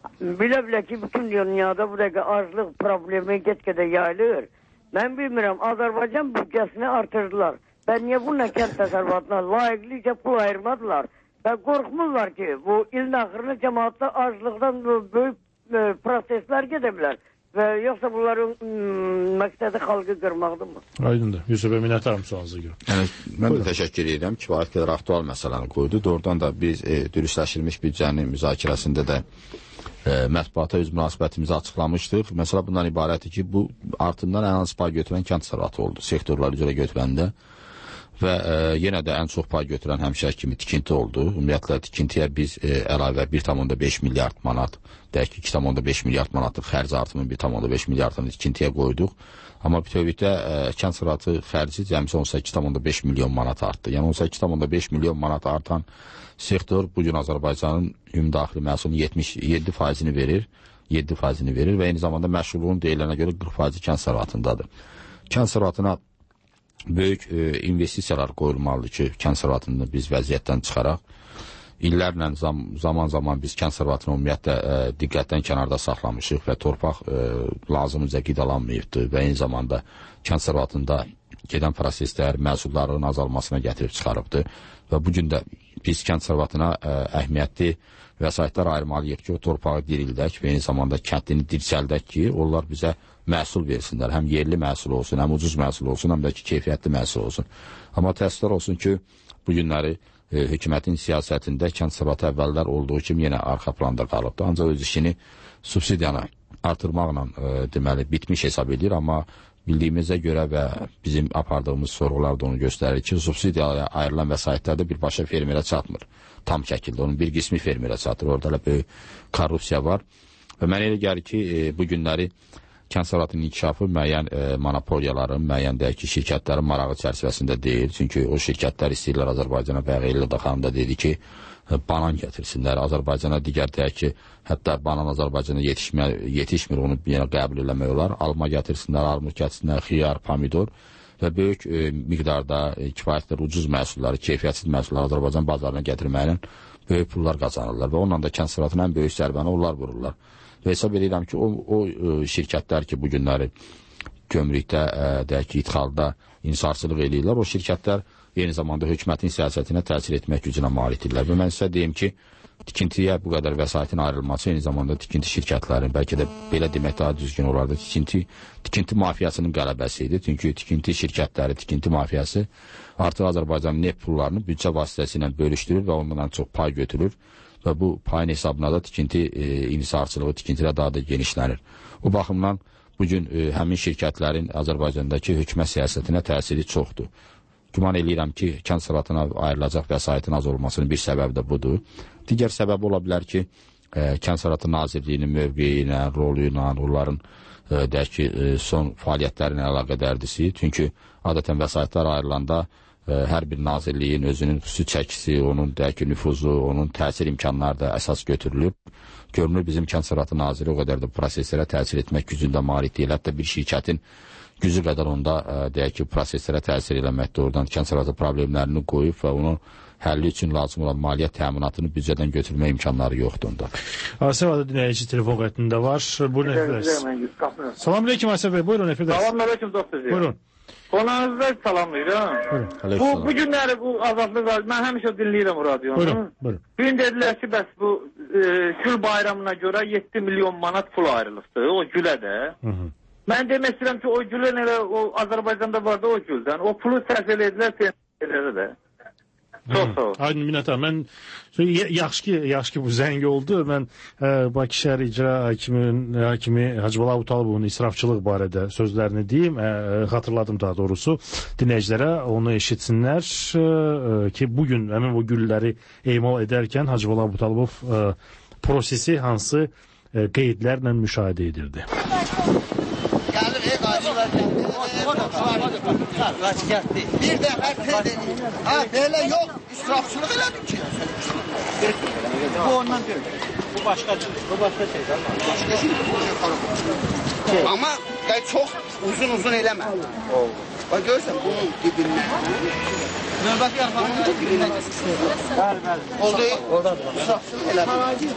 Bilə ki, bütün dünyada bu dəqiqə aclıq problemi get-gedə yayılır. Mən bilmirəm, Azərbaycan büdcəsini artırdılar. Ben niyə bununla kənd təsərrüfatına layiqlicə pul ayırmadılar? Və qorxmurlar ki, bu ilin axırını cəmaatda aclıqdan böyük proseslər gedə bilər. Və yoxsa bunların məqsədi xalqı qırmaqdırmı? Aydındır. Yusuf bəy, minnətdarım sualınıza görə. Yəni, mən də təşəkkür edirəm ki, kifayət qədər aktual məsələni qoydu. Doğrudan da biz dürüstləşdirilmiş büdcənin müzakirəsində də mətbuata öz münasibətimizi açıqlamışdıq. Məsələ bundan ibarətdir ki, bu artımdan ən az pay götürən kənd təsərrüfatı oldu. Sektorlar üzrə götürəndə və yenə də ən çox pay götürən həmişə kimi tikinti oldu. Ümumiyyətlə tikintiyə biz əlavə 1,5 milyard manat, deyək ki, 2,5 milyard manatlıq xərc artımını 1,5 milyardını tikintiyə qoyduq. Amma bütövlükdə kənd təsərrüfatı xərci cəmisi 18,5 milyon manat artdı. Yəni 18,5 milyon manat artan sektor bugün Azərbaycanın ümumdaxili məhsulunun 77%-ni verir. 7%-ni verir və eyni zamanda məşğulluğun deyilənə görə 40% kənd təsərrüfatındadır. Kənd təsərrüfatına böyük investisiyalar qoyulmalıdır ki, kənd təsərrüfatını biz vəziyyətdən çıxaraq. İllərlə zaman biz kənd təsərrüfatını ümumiyyətlə diqqətdən kənarda saxlamışıq və torpaq lazımınca qidalanmayıbdır və eyni zamanda kənd təsərrüfatında gedən proseslər məhsulların azalmasına gətirib çıxarıbdır və bugün də biz kənd təsərrüfatına əhəmiyyətli vəsaitlər ayırmalıyıq ki, o torpağı dirildək və eyni zamanda kəndini dirçəldək ki, onlar bizə məhsul versinlər. Həm yerli məhsul olsun, həm ucuz məhsul olsun, həm də ki, keyfiyyətli məhsul olsun. Amma təəssüflər olsun ki, bu günləri hökumətin siyasətində kənd təsərrüfatı əvvəllər olduğu kimi yenə arxa planda qalıbdır. Ancaq öz işini subsidiyanı artırmaqla deməli bitmiş hesab edir, amma bildiyimizə görə və bizim apardığımız sorğular da onu göstərir ki, subsidiyaya ayrılan vəsaitlər də birbaşa fermerə çatmır. Tam şəkildə onun bir qismi fermerə çatır. Orada da böyük korrupsiya var. Və mənə elə gəlir ki, bu günləri kənd təsərrüfatının inkişafı müəyyən monopoliyaların, müəyyən deyək ki, şirkətlərin marağı çərçivəsində deyil. Çünki o şirkətlər istəyirlər Azərbaycana və Elada xanım da dedi ki, banan gətirsinlər. Azərbaycana digər deyək ki, hətta banan Azərbaycana yetişmir, onu qəbul eləmək olar. Alma gətirsinlər, armud gətirsinlər, xiyar, pomidor və böyük miqdarda kifayətli ucuz məhsulları, keyfiyyətsiz məhsulları Azərbaycan bazarına gətirməklə böyük pullar qazanırlar və onunla da kənd sıratının ən böyük zərbəni onlar vururlar. Və hesab edirəm ki, o şirkətlər ki, bu günləri gömrükdə, deyək ki, idxalda inhisarçılıq eləyirlər, o şirkətlər eyni zamanda hökumətin siyasətinə təsir etmək gücünə malikdirlər. Və mən sizə deyim ki, tikintiyə bu qədər vəsaitin ayrılması eyni zamanda tikinti şirkətlərin, bəlkə də belə demək daha düzgün olardı, tikinti mafiyasının qələbəsi idi. Çünki tikinti şirkətləri, tikinti mafiyası artıq Azərbaycanın neft pullarını büdcə vasitəsilə bölüşdürür və ondan çox pay götürür və bu payın hesabına da tikinti inhisarçılığı, tikintilə daha da genişlənir. O baxımdan bugün həmin şirkətlərin Azərbaycandakı hökumət siyasətinə təsiri çoxdur. Güman eləyirəm ki, kənd sıratına ayrılacaq vəsaitin az olmasının bir səbəbi də budur. Digər səbəbi ola bilər ki, kənd sıratı nazirliyinin mövqeyi ilə, rolu ilə, onların deyək ki, son fəaliyyətlərinə əlaqədərdisi. Çünki adətən vəsaitlər ayrılanda hər bir nazirliyin özünün xüsusi çəkisi, onun deyək ki, nüfuzu, onun təsir imkanları da əsas götürülür. Görünür, bizim kənd sıratı naziri o qədər də proseslərə təsir etmək gücündə malik deyil. Hətta bir şirkətin gücü qədər onda deyək ki, proseslərə təsir eləməkdə oradan kənd sıratı problemlərini qoyub və onu həlli üçün lazım olan maliyyə təminatını büdcədən götürmə imkanları yoxdur onda. Asif adı dinləyici telefon qətində var. Buyurun, Efirəs. Salam aleyküm Asif bəy, buyurun Efirəs. Salam aleyküm doktor. Buyurun. Qonağınızda salamlayıram. Bu günləri bu azadlıq, mən həmişə dinləyirəm o radionu. Buyurun. Bugün dedilər ki, bəs bu gül bayramına görə 7 milyon manat pul ayrılıbdır, o gülə də. Mən demək istəyirəm ki, o gülün elə Azərbaycanda vardı o güldən. O pulu sərf elədilər pensiyalara da. Çox sağ ol. Aydın Minət, mən yaxşı ki bu zəng oldu. Mən Bakı şəhər icra hakimi Hacı Bala Abutalbovun israfçılıq barədə sözlərini deyim, xatırladım daha doğrusu dinləyicilərə, onu eşitsinlər ki, bugün həmin o gülləri emal edərkən Hacı Bala Abutalbov prosesi hansı qeydlərlə müşahidə edirdi. Bir dəfə tez edin. Belə yox, israfçılıq elədim ki. Bu ondan deyil. Bu başqa şey. Amma çox uzun eləmə. Bax görürsən, bunun dibindən. Növbəti yarpağının dibindən keçir. Oldu, israfçılıq elədim.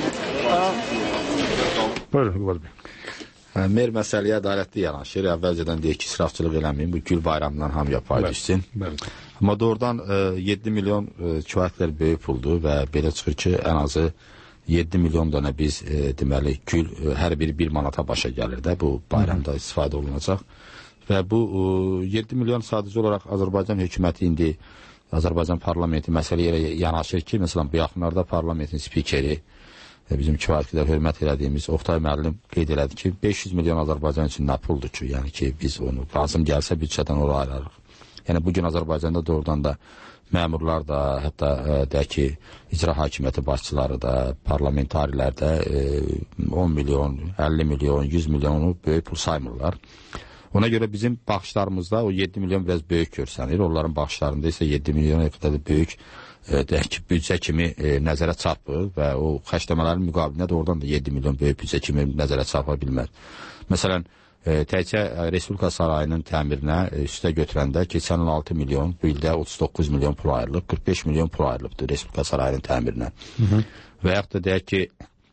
Buyurun, Qubad bəy. Mer məsələyə ədalətli yanaşır. Əvvəlcədən deyək ki, israfçılıq eləməyin, bu gül bayramından hamıya pay düşsün. Amma doğrudan 7 milyon kifayət qədər böyük puldur və belə çıxır ki, ən azı 7 milyon dənə biz deməli gül hər biri 1 manata başa gəlir də bu bayramda istifadə olunacaq. Və bu 7 milyon sadəcə olaraq Azərbaycan hökuməti indi Azərbaycan parlamenti məsələyə yanaşır ki, məsələn bu yaxınlarda parlamentin spikeri bizim kifayət qədər hörmət elədiyimiz Oqtay müəllim qeyd elədi ki, 500 milyon Azərbaycan üçün nə puldur ki, yəni ki, biz onu lazım gəlsə büdcədən ora ayırarıq. Yəni, bugün Azərbaycanda doğrudan da məmurlar da, hətta deyək ki, icra hakimiyyəti başçıları da, parlamentarilər də 10 milyon, 50 milyon, 100 milyonu böyük pul saymırlar. Ona görə bizim baxışlarımızda o 7 milyon biraz böyük görsənir. Onların baxışlarında isə 7 milyon qədər böyük deyək ki, büdcə kimi nəzərə çarpır və o xərcləmələrin müqabilində də oradan da 7 milyon böyük büdcə kimi nəzərə çarpa bilməz. Məsələn, təkcə Respublika Sarayının təmirinə üstə götürəndə keçən il 6 milyon, bu ildə 39 milyon pul ayrılıb, 45 milyon pul ayrılıbdır Respublika Sarayının təmirinə. Və yaxud da deyək ki,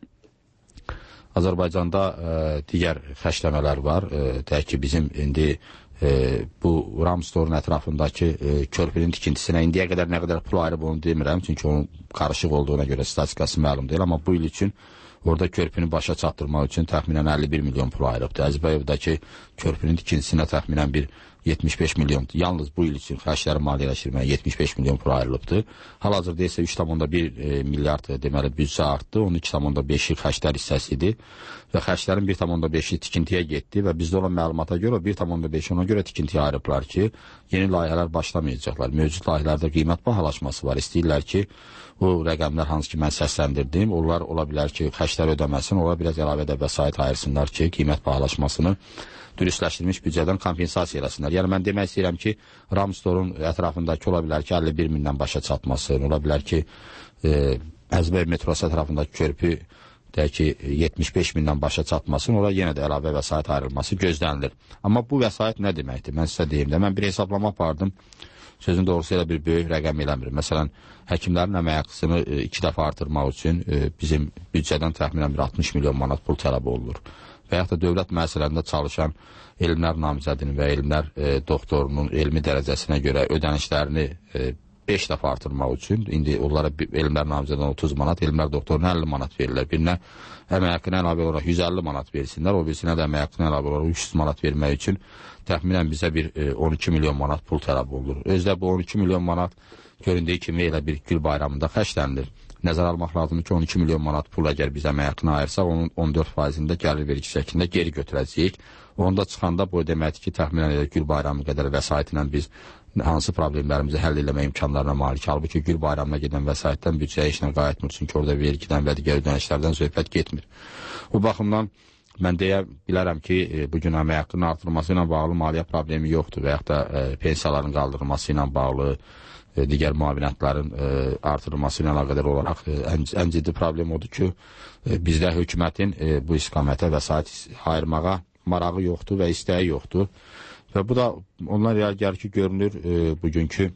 Azərbaycanda digər xərcləmələr var. Deyək ki, bizim indi bu Ramstorun ətrafındakı körpünün tikintisinə indiyə qədər nə qədər pul ayrıb onu demirəm, çünki onun qarışıq olduğuna görə statistikası məlum deyil, amma bu il üçün orada körpünü başa çatdırmaq üçün təxminən 51 milyon pul ayrıbdır. Əzbəyevdəki körpünün tikintisinə təxminən bir 75 milyon, yalnız bu il üçün xərcləri maliyyələşdirməyə 75 milyon pul ayrılıbdır. Hal-hazırda isə 3,1 milyard deməli büdcə artdı, onun 2,5-i xərclər hissəsidir və xərclərin 1,5-i tikintiyə getdi və bizdə olan məlumata görə 1,5-i ona görə tikintiyə ayrıblar ki, yeni layihələr başlamayacaqlar. Mövcud layihələrdə qiymət bahalaşması var. İstəyirlər ki, o rəqəmlər hansı ki mən səsləndirdim, onlar ola bilər ki, xərclər ödəməsin, ola biraz əlavə də vəsait ayırsınlar ki, qiymət bahalaşmasını dürüstləşdirilmiş büdcədən kompensasiya eləsinlər. Yəni, mən demək istəyirəm ki, Ramstorun ətrafındakı ola bilər ki, 51 mindən başa çatması, ola bilər ki, Əzbəyev metrosu ətrafındakı körpü deyək ki, 75 mindən başa çatmasın, ora yenə də əlavə vəsait ayrılması gözlənilir. Amma bu vəsait nə deməkdir? Mən sizə deyim də, mən bir hesablama apardım. sözün doğrusu elə bir böyük rəqəm eləmir. Məsələn, həkimlərin əmək haqqısını 2 dəfə artırmaq üçün bizim büdcədən təxminən bir 60 milyon manat pul tələb olunur. Və yaxud da dövlət müəssisələrində çalışan elmlər namizədinin və elmlər doktorunun elmi dərəcəsinə görə ödənişlərini 5 dəfə artırmaq üçün, indi onlara elmlər namizədən 30 manat, elmlər doktoruna 50 manat verirlər. Birinə əmək haqqına əlavə olaraq 150 manat versinlər, o birisinə də əmək haqqına əlavə olaraq 300 manat vermək üçün təxminən bizə bir 12 milyon manat pul tələb olunur. Özdə bu 12 milyon manat göründüyü kimi elə bir gül bayramında xərclənilir. Nəzər almaq lazımdır ki, 12 milyon manat pul əgər biz əmək haqqına ayırsaq, onun 14%-ində gəlir vergi şəklində geri götürəcəyik. Onda çıxanda bu deməkdir ki, təxminən elə gül bayramı qədər vəsait ilə biz hansı problemlərimizi həll eləmə imkanlarına malik. Halbuki gül bayramına gedən vəsaitdən büdcəyə işlə qayıtmır, çünki orada vergidən və digər ödənişlərdən söhbət getmir. Bu baxımdan mən deyə bilərəm ki, bugün əmək haqqının artırılması ilə bağlı maliyyə problemi yoxdur və yaxud da pensiyaların qaldırılması ilə bağlı, digər müavinətlərin artırılması ilə əlaqədar olaraq ən ciddi problem odur ki, bizdə hökumətin bu istiqamətə vəsait ayırmağa marağı yoxdur və istəyi yoxdur. Və bu da ondan gəlir ki, görünür bugünkü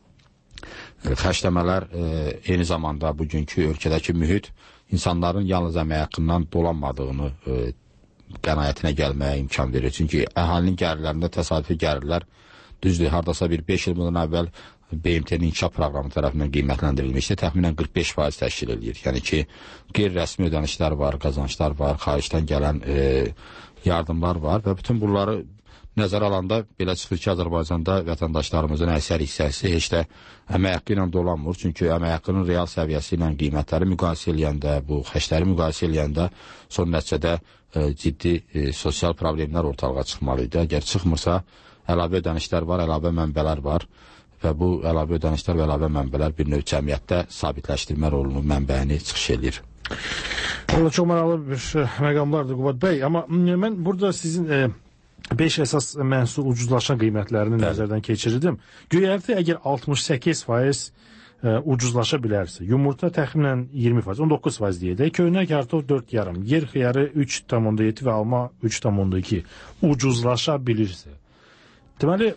xərcləmələr eyni zamanda bugünkü ölkədəki mühit insanların yalnız əmək haqqından dolanmadığını qənaətinə gəlməyə imkan verir. Çünki əhalinin gəlirlərində təsadüfi gəlirlər düzdür, hardasa bir 5 il bundan əvvəl BMT-nin inkişaf proqramı tərəfindən qiymətləndirilmişdi, təxminən 45% təşkil edir. Yəni ki, qeyri-rəsmi ödənişlər var, qazançlar var, xaricdən gələn yardımlar var və bütün bunları nəzərə alanda belə çıxır ki, Azərbaycanda vətəndaşlarımızın əksər hissəsi heç də əmək haqqı ilə dolanmır. Çünki əmək haqqının real səviyyəsi ilə qiymətləri müqayisə eləyəndə, bu xərcləri müqayisə eləyəndə son nəticədə ciddi sosial problemlər ortalığa çıxmalıydı. Əgər çıxmırsa, əlavə ödənişlər var, əlavə mənbələr var və bu əlavə ödənişlər və əlavə mənbələr bir növ cəmiyyətdə sabitləşdirmə rolunu, mənbəyini çıxış edir. Orada çox mənalı bir məqamlardır Qubad bəy, amma mən burada sizin 5 əsas məhsul ucuzlaşan qiymətlərini nəzərdən keçirdim. Göyərti əgər 68% ucuzlaşa bilərsə, yumurta təxminən 20%, 19% deyək, köynək kartof 4,5, yer xiyarı 3,7 və alma 3,2 ucuzlaşa bilirsə. Deməli,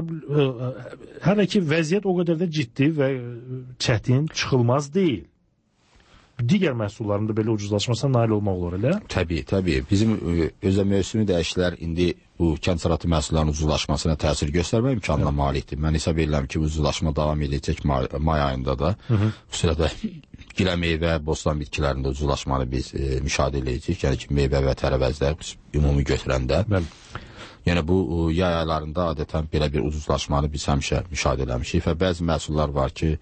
hələ ki, vəziyyət o qədər də ciddi və çətin, çıxılmaz deyil. Digər məhsulların da belə ucuzlaşmasına nail olmaq olur, elə? Təbii. Bizim özə mövsümü dəyişiklər indi bu kənd sərvəti məhsullarının ucuzlaşmasına təsir göstərmə imkanına malikdir. Mən hesab edirəm ki, ucuzlaşma davam edəcək may ayında da. Xüsusilə də gilə meyvə, bostan bitkilərində ucuzlaşmanı biz müşahidə edəcəyik. Yəni ki, meyvə və tərəvəzlər ümumi götürəndə. Yəni bu yay aylarında adətən belə bir ucuzlaşmanı biz həmişə müşahidə eləmişik və bəzi məhsullar var ki,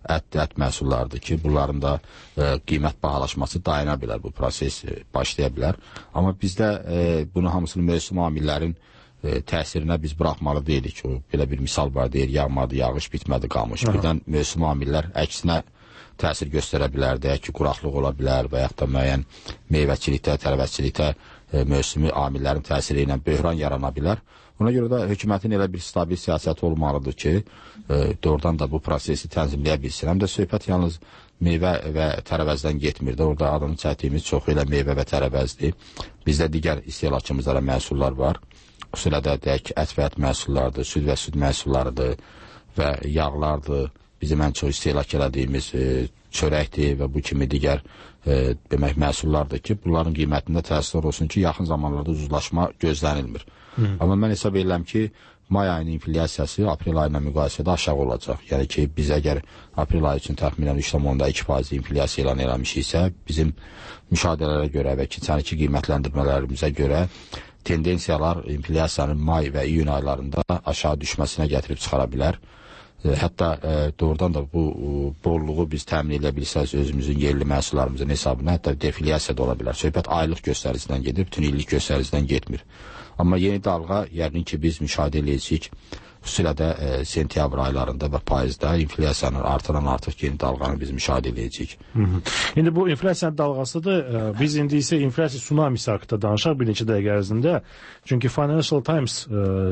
ət məhsullardır ki, bunların da qiymət bahalaşması dayana bilər, bu proses başlaya bilər. Amma bizdə bunu hamısını mövsüm amillərin təsirinə biz buraxmalı deyilik ki, belə bir misal var, deyir, yağmadı, yağış bitmədi, qalmış. Birdən mövsüm amillər əksinə təsir göstərə bilər, deyək ki, quraqlıq ola bilər və yaxud da müəyyən meyvəçilikdə, tərəvəzçilikdə mövsümü amillərin təsiri ilə böhran yarana bilər. Ona görə də hökumətin elə bir stabil siyasəti olmalıdır ki, doğrudan da bu prosesi tənzimləyə bilsin. Həm də söhbət yalnız meyvə və tərəvəzdən getmir də, orada adını çəkdiyimiz çox elə meyvə və tərəvəzdir. Bizdə digər istehlakçımızlara məhsullar var. Xüsusilə də deyək ki, ət və ət məhsullardır, süd və süd məhsullarıdır və yağlardır. Bizim ən çox istehlak elədiyimiz çörəkdir və bu kimi digər demək məhsullardır ki, bunların qiymətində təsirlər olsun ki, yaxın zamanlarda ucuzlaşma gözlənilmir. Amma mən hesab edirəm ki, may ayının inflyasiyası aprel ayına müqayisədə aşağı olacaq. Yəni ki, biz əgər aprel ayı üçün təxminən 3,2% inflyasiya elan eləmişiksə, bizim müşahidələrə görə və keçənki qiymətləndirmələrimizə görə tendensiyalar inflyasiyanın may və iyun aylarında aşağı düşməsinə gətirib çıxara bilər. Hətta doğrudan da bu bolluğu biz təmin edə bilsəz özümüzün yerli məhsullarımızın hesabına, hətta deflyasiya da ola bilər. Söhbət aylıq göstəricidən gedir, bütün illik göstəricidən getmir. Amma yeni dalğa, yəqin ki, biz müşahidə edəcəyik, xüsusilə də sentyabr aylarında və payızda inflyasiyanın artıq yeni dalğanı biz müşahidə edəcəyik. İndi bu inflyasiya dalğasıdır. Biz indi isə inflyasiya tsunamisi haqqında danışaq bir neçə dəqiqə ərzində. Çünki Financial Times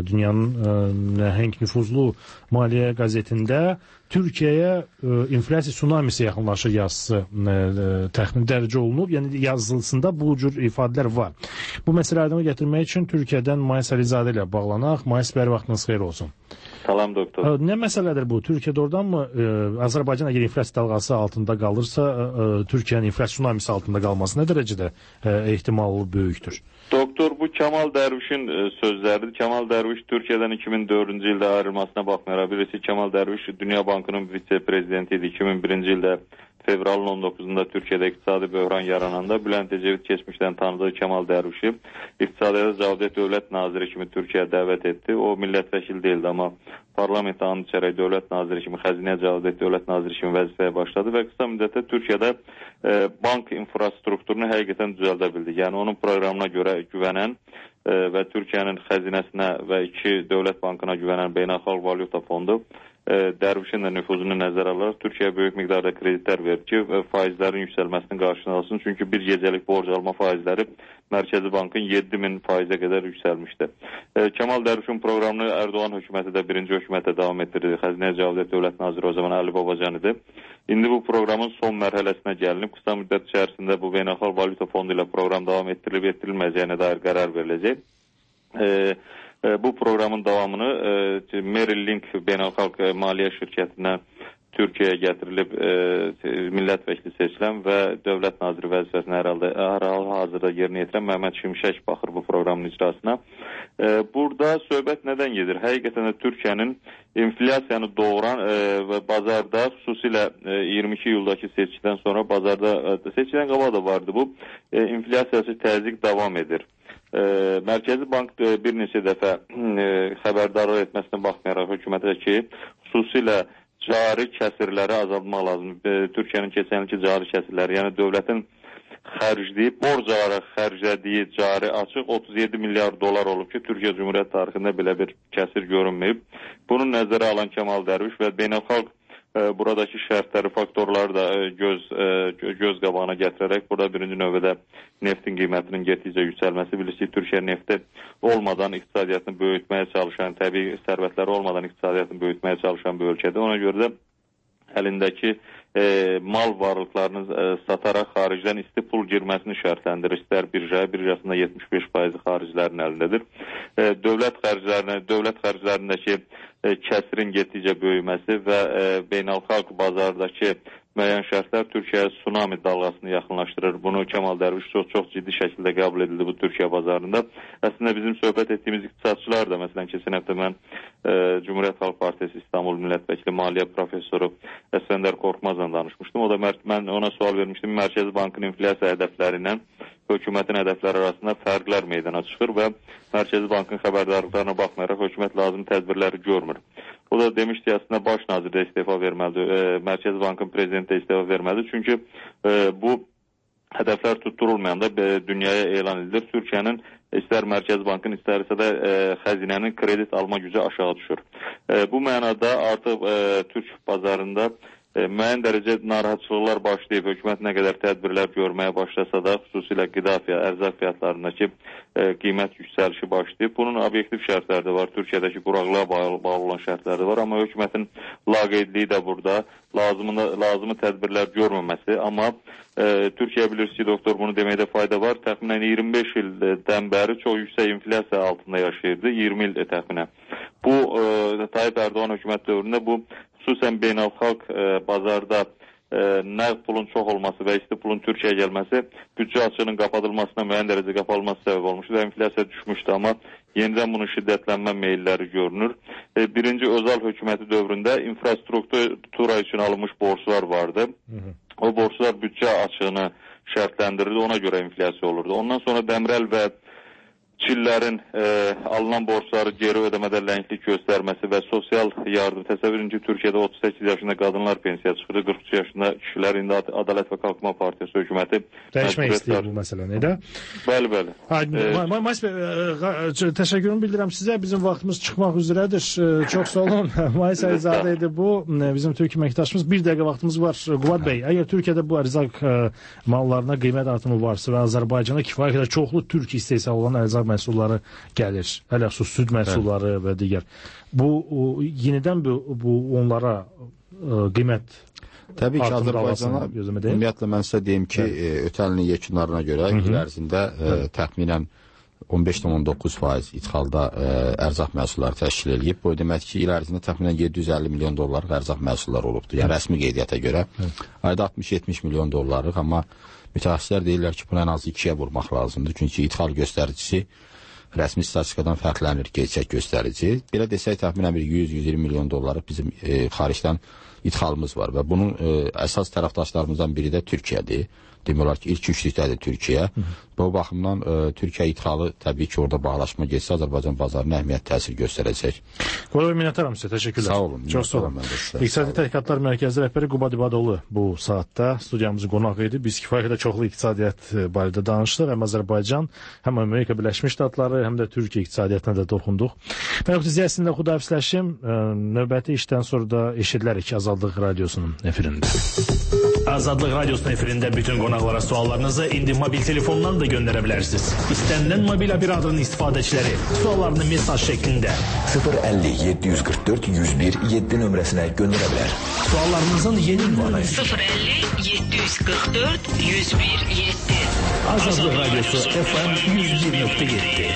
dünyanın nəhəng nüfuzlu maliyyə qəzetində Türkiyəyə inflyasiya tsunamisi yaxınlaşır yazısı təxmin dərc olunub. Yəni yazılısında bu cür ifadələr var. Bu məsələləri gətirmək üçün Türkiyədən Mayis Əlizadə ilə bağlanaq. Mayis, bəri vaxtınız xeyir olsun. Salam doktor. Nə məsələdir bu? Türkiyə doğrudan mı Azərbaycan əgər inflyasiya dalğası altında qalırsa, Türkiyənin inflyasiya tsunamisi altında qalması nə dərəcədə ehtimalı böyükdür? Doktor, bu Kemal Derviş'in sözləridir. Kemal Derviş Türkiye'den 2004-cü ildə ayrılmasına baxmayaraq, birisi Kemal Derviş Dünya Bankının vitse-prezidentiydi. 2001-ci ildə fevralın 19'unda Türkiye'de iktisadi böhran yarananda Bülent Ecevit geçmişten tanıdığı Kemal Derviş'i İqtisadiyyata Cavabdeh Dövlət Naziri kimi Türkiye'ye davet etti. O milletvəkili değildi ama parlamento and içərək Dövlət Naziri kimi, Xəzinəyə Cavabdeh Dövlət Naziri kimi vəzifəyə başladı və qısa müddətdə Türkiye'de bank infrastrukturunu həqiqətən düzəldə bildi. Yəni onun proqramına görə güvənən və Türkiye'nin xəzinəsinə və iki dövlət bankına güvənən Beynəlxalq Valyuta Fondu Dervişin de nüfuzunu nəzərə alaraq Türkiye'ye büyük miktarda kreditler verir ki, faizlerin yükselmesinin qarşısını alsın. Çünkü bir gecelik borc alma faizleri Mərkəzi Bankın 7.000 faizə qədər yükselmişti. Kemal Dervişin programını Erdoğan hökuməti də birinci hökumətə devam ettirdi. Xəzinəyə Cavabdeh Dövlət Naziri o zaman Ali Babacan idi. İndi bu programın son mərhələsinə gəlinib. Qısa müddət içərisində bu Beynəlxalq Valyuta Fondu ilə program devam ettirilib-ettirilməyəcəyinə dair qərar veriləcək. Bu programın davamını Merrill Lynch Beynəlxalq Maliyyə şirkətinə Türkiye'ye getirilip milletvekili seçilen ve devlet naziri vəzifəsini hər hazırda yerinə yetirən Məhəmməd Şimşək baxır bu programın icrasına. Burada söhbət nədən gedir? Həqiqətən də Türkiye'nin inflyasiyanı doğuran ve bazarda xüsusilə 22 iyuldakı seçkidən sonra bazarda seçkidən qabaq da vardı bu inflyasiyası təzyiq davam edir. Mərkəzi Bank bir neçə dəfə xəbərdarlıq etməsinə baxmayaraq hökumətə ki, xüsusilə cari kəsirləri azaltmaq lazımdır. Türkiye'nin keçən ilki cari kəsirləri, yəni dövlətin xərcləyib, borc alaraq xərclədiyi cari açıq 37 milyar dolar olub ki, Türkiyə Cumhuriyyət tarixində belə bir kəsir görünməyib. Bunu nəzərə alan Kemal Derviş və beynəlxalq buradakı şərtləri, faktorları da göz qabağına gətirərək burada birinci növbədə neftin qiymətinin getdikcə yüksəlməsi, bilirsiniz, Türkiyə nefti olmadan iqtisadiyyatını böyütməyə çalışan, təbii sərvətləri olmadan iqtisadiyyatını böyütməyə çalışan bir ölkədir. Ona görə də əlindəki mal varlıqlarını sataraq xaricdən isti pul girməsini şərtləndirir. İstər birjasında 75% xaricilərin əlindədir. Dövlət xərclərindəki kəsirin getdikcə böyüməsi və beynəlxalq bazardakı müəyyən şərtlər Türkiyəyə tsunami dalğasını yaxınlaşdırır. Bunu Kemal Derviş çox ciddi şəkildə qəbul edildi bu Türkiyə bazarında. Əslində bizim söhbət etdiyimiz iqtisadçılar da, məsələn, keçən həftə mən Cumhuriyyət Xalq Partiyası İstanbul Millət-vəkili maliyyə professoru Əsfəndər Korkmazla danışmışdım. O da mən ona sual vermişdim. Mərkəzi Bankın inflyasiya hədəfləri ilə hökumətin hədəfləri arasında fərqlər meydana çıxır və Mərkəzi Bankın xəbərdarlıqlarına baxmayaraq hökumət lazım tədbirləri görmür. O da demişdi, əslində baş nazir də istefa verməlidir, Mərkəzi Bankın prezidenti də istefa verməlidir. Çünki bu hədəflər tutturulmayanda dünyaya elan edilir. Türkiyənin istər Mərkəzi Bankın, istərsə də xəzinənin kredit alma gücü aşağı düşür. Bu mənada artıq Türk bazarında müəyyən dərəcə narahatçılıqlar başlayıb, hökumət nə qədər tədbirlər görməyə başlasa da, xüsusilə qida ərzaq fiyatlarındakı qiymət yüksəlişi başlayıb. Bunun obyektiv şərtləri də var, Türkiyədəki quraqlığa bağlı olan şərtləri də var, amma hökumətin laqeydliyi də burada, lazımı tədbirlər görməməsi, amma Türkiyə bilirsiniz, doktor, bunu deməkdə fayda var. Təxminən 25 ildən bəri çox yüksək inflyasiya altında yaşayırdı, 20 il təxminən. Bu, Tayyip Erdoğan hökumət dövründə bu xüsusən beynəlxalq bazarda nəqd pulun çox olması və isti pulun Türkiyəyə gəlməsi büdcə açığının qapadılmasına, müəyyən dərəcə qapadılması səbəb olmuşdu və inflyasiya düşmüşdü, amma yenidən bunun şiddətlənmə meyilləri görünür. Birinci Özal hökuməti dövründə infrastruktura üçün alınmış borclar vardı. O borclar büdcə açığını şərtləndirirdi, ona görə inflyasiya olurdu. Ondan sonra Dəmirəl və Çillərin alınan borçları geri ödəmədə lənglik göstərməsi və sosial yardım. Təsəvvürün ki, Türkiyədə 38 yaşında qadınlar pensiya çıxırdı, 43 yaşında kişilər. İndi Ədalət və Qalxma Partiyası hökuməti dəyişmək istəyir bu məsələni, də? Bəli, bəli. Mayıs bəy, təşəkkürümü bildirəm sizə. Bizim vaxtımız çıxmaq üzrədir. Çox sağ olun. Mayıs Əlizadə idi bu. Bizim Türkiyə əməkdaşımız. Bir dəqiqə vaxtımız var. Qubad bəy, əgər Türkiyədə bu ərzaq mallarına qiymət artımı varsa və Azərbaycana kifayət qədər çoxlu türk istehsal olan ərzaq məhsulları gəlir, hələ xüsus süd məhsulları və digər. Bu, yenidən bu onlara qiymət təbii ki, Azərbaycana, ümumiyyətlə mən sizə deyim ki, ötən ilin yekunlarına görə il ərzində təxminən 15,9% ixalda ərzaq məhsulları təşkil edib. Bu demək ki, il ərzində təxminən 750 milyon dollarlıq ərzaq məhsulları olubdur. Yəni rəsmi qeydiyyata görə ayda 60-70 milyon dollarlıq, amma mütəxəssislər deyirlər ki, bunu ən azı 2-yə vurmaq lazımdır. Çünki ixal göstəricisi rəsmi statistikadan fərqlənir gerçək göstərici. Belə desək, təxminən bir 100-120 milyon dollarlıq bizim xaricdən ixalımız var və bunun əsas tərəfdaşlarımızdan biri də Türkiyədir. Demək olar ki, ilk üçlükdədir Türkiyə. Bu baxımdan Türkiyə ixalı təbii ki, orada bağlaşma getsə Azərbaycan bazarına əhəmiyyət təsir göstərəcək. Qurban minnətdaram sizə, təşəkkürlər. Sağ olun. Çox sağ olun. İqtisadi Tədqiqatlar Mərkəzi rəhbəri Qubad İbadoğlu bu saatda studiyamızın qonağı idi. Biz kifayət qədər çoxlu iqtisadiyyat barədə danışdıq. Həm Azərbaycan, həm Amerika Birləşmiş Ştatları, həm də Türkiyə iqtisadiyyatına da toxunduq. Mən Xüziyəsində xudahafizləşim. Növbəti işdən sonra da eşidilərik Azadlıq Radiosunun efirində. Azadlıq Radiosunun efirində bütün qonaqlara suallarınızı indi mobil telefondan da göndərə bilərsiniz. İstənilən mobil operatörün istifadəçiləri suallarını mesaj şəklində 050 744 101 7 nömrəsinə göndərə bilər. Suallarınızın yeni ünvanı 050 744 101 7. Azadlıq Radiosu FM 101.7.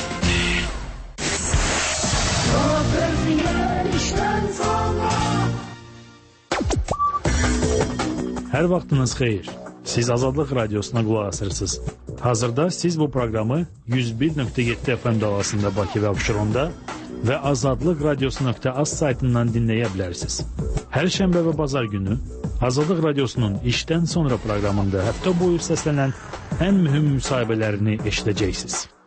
Hər vaxtınız xeyir. Siz Azadlıq Radiosuna qulaq asırsınız. Hazırda siz bu proqramı 101.7 FM dalğasında Bakı və Abşeronda və Azadlıq Radiosu.az saytından dinləyə bilərsiniz. Hər şənbə və bazar günü Azadlıq Radiosunun işdən sonra proqramında həftə boyu səslənən ən mühüm müsahibələrini eşidəcəksiniz.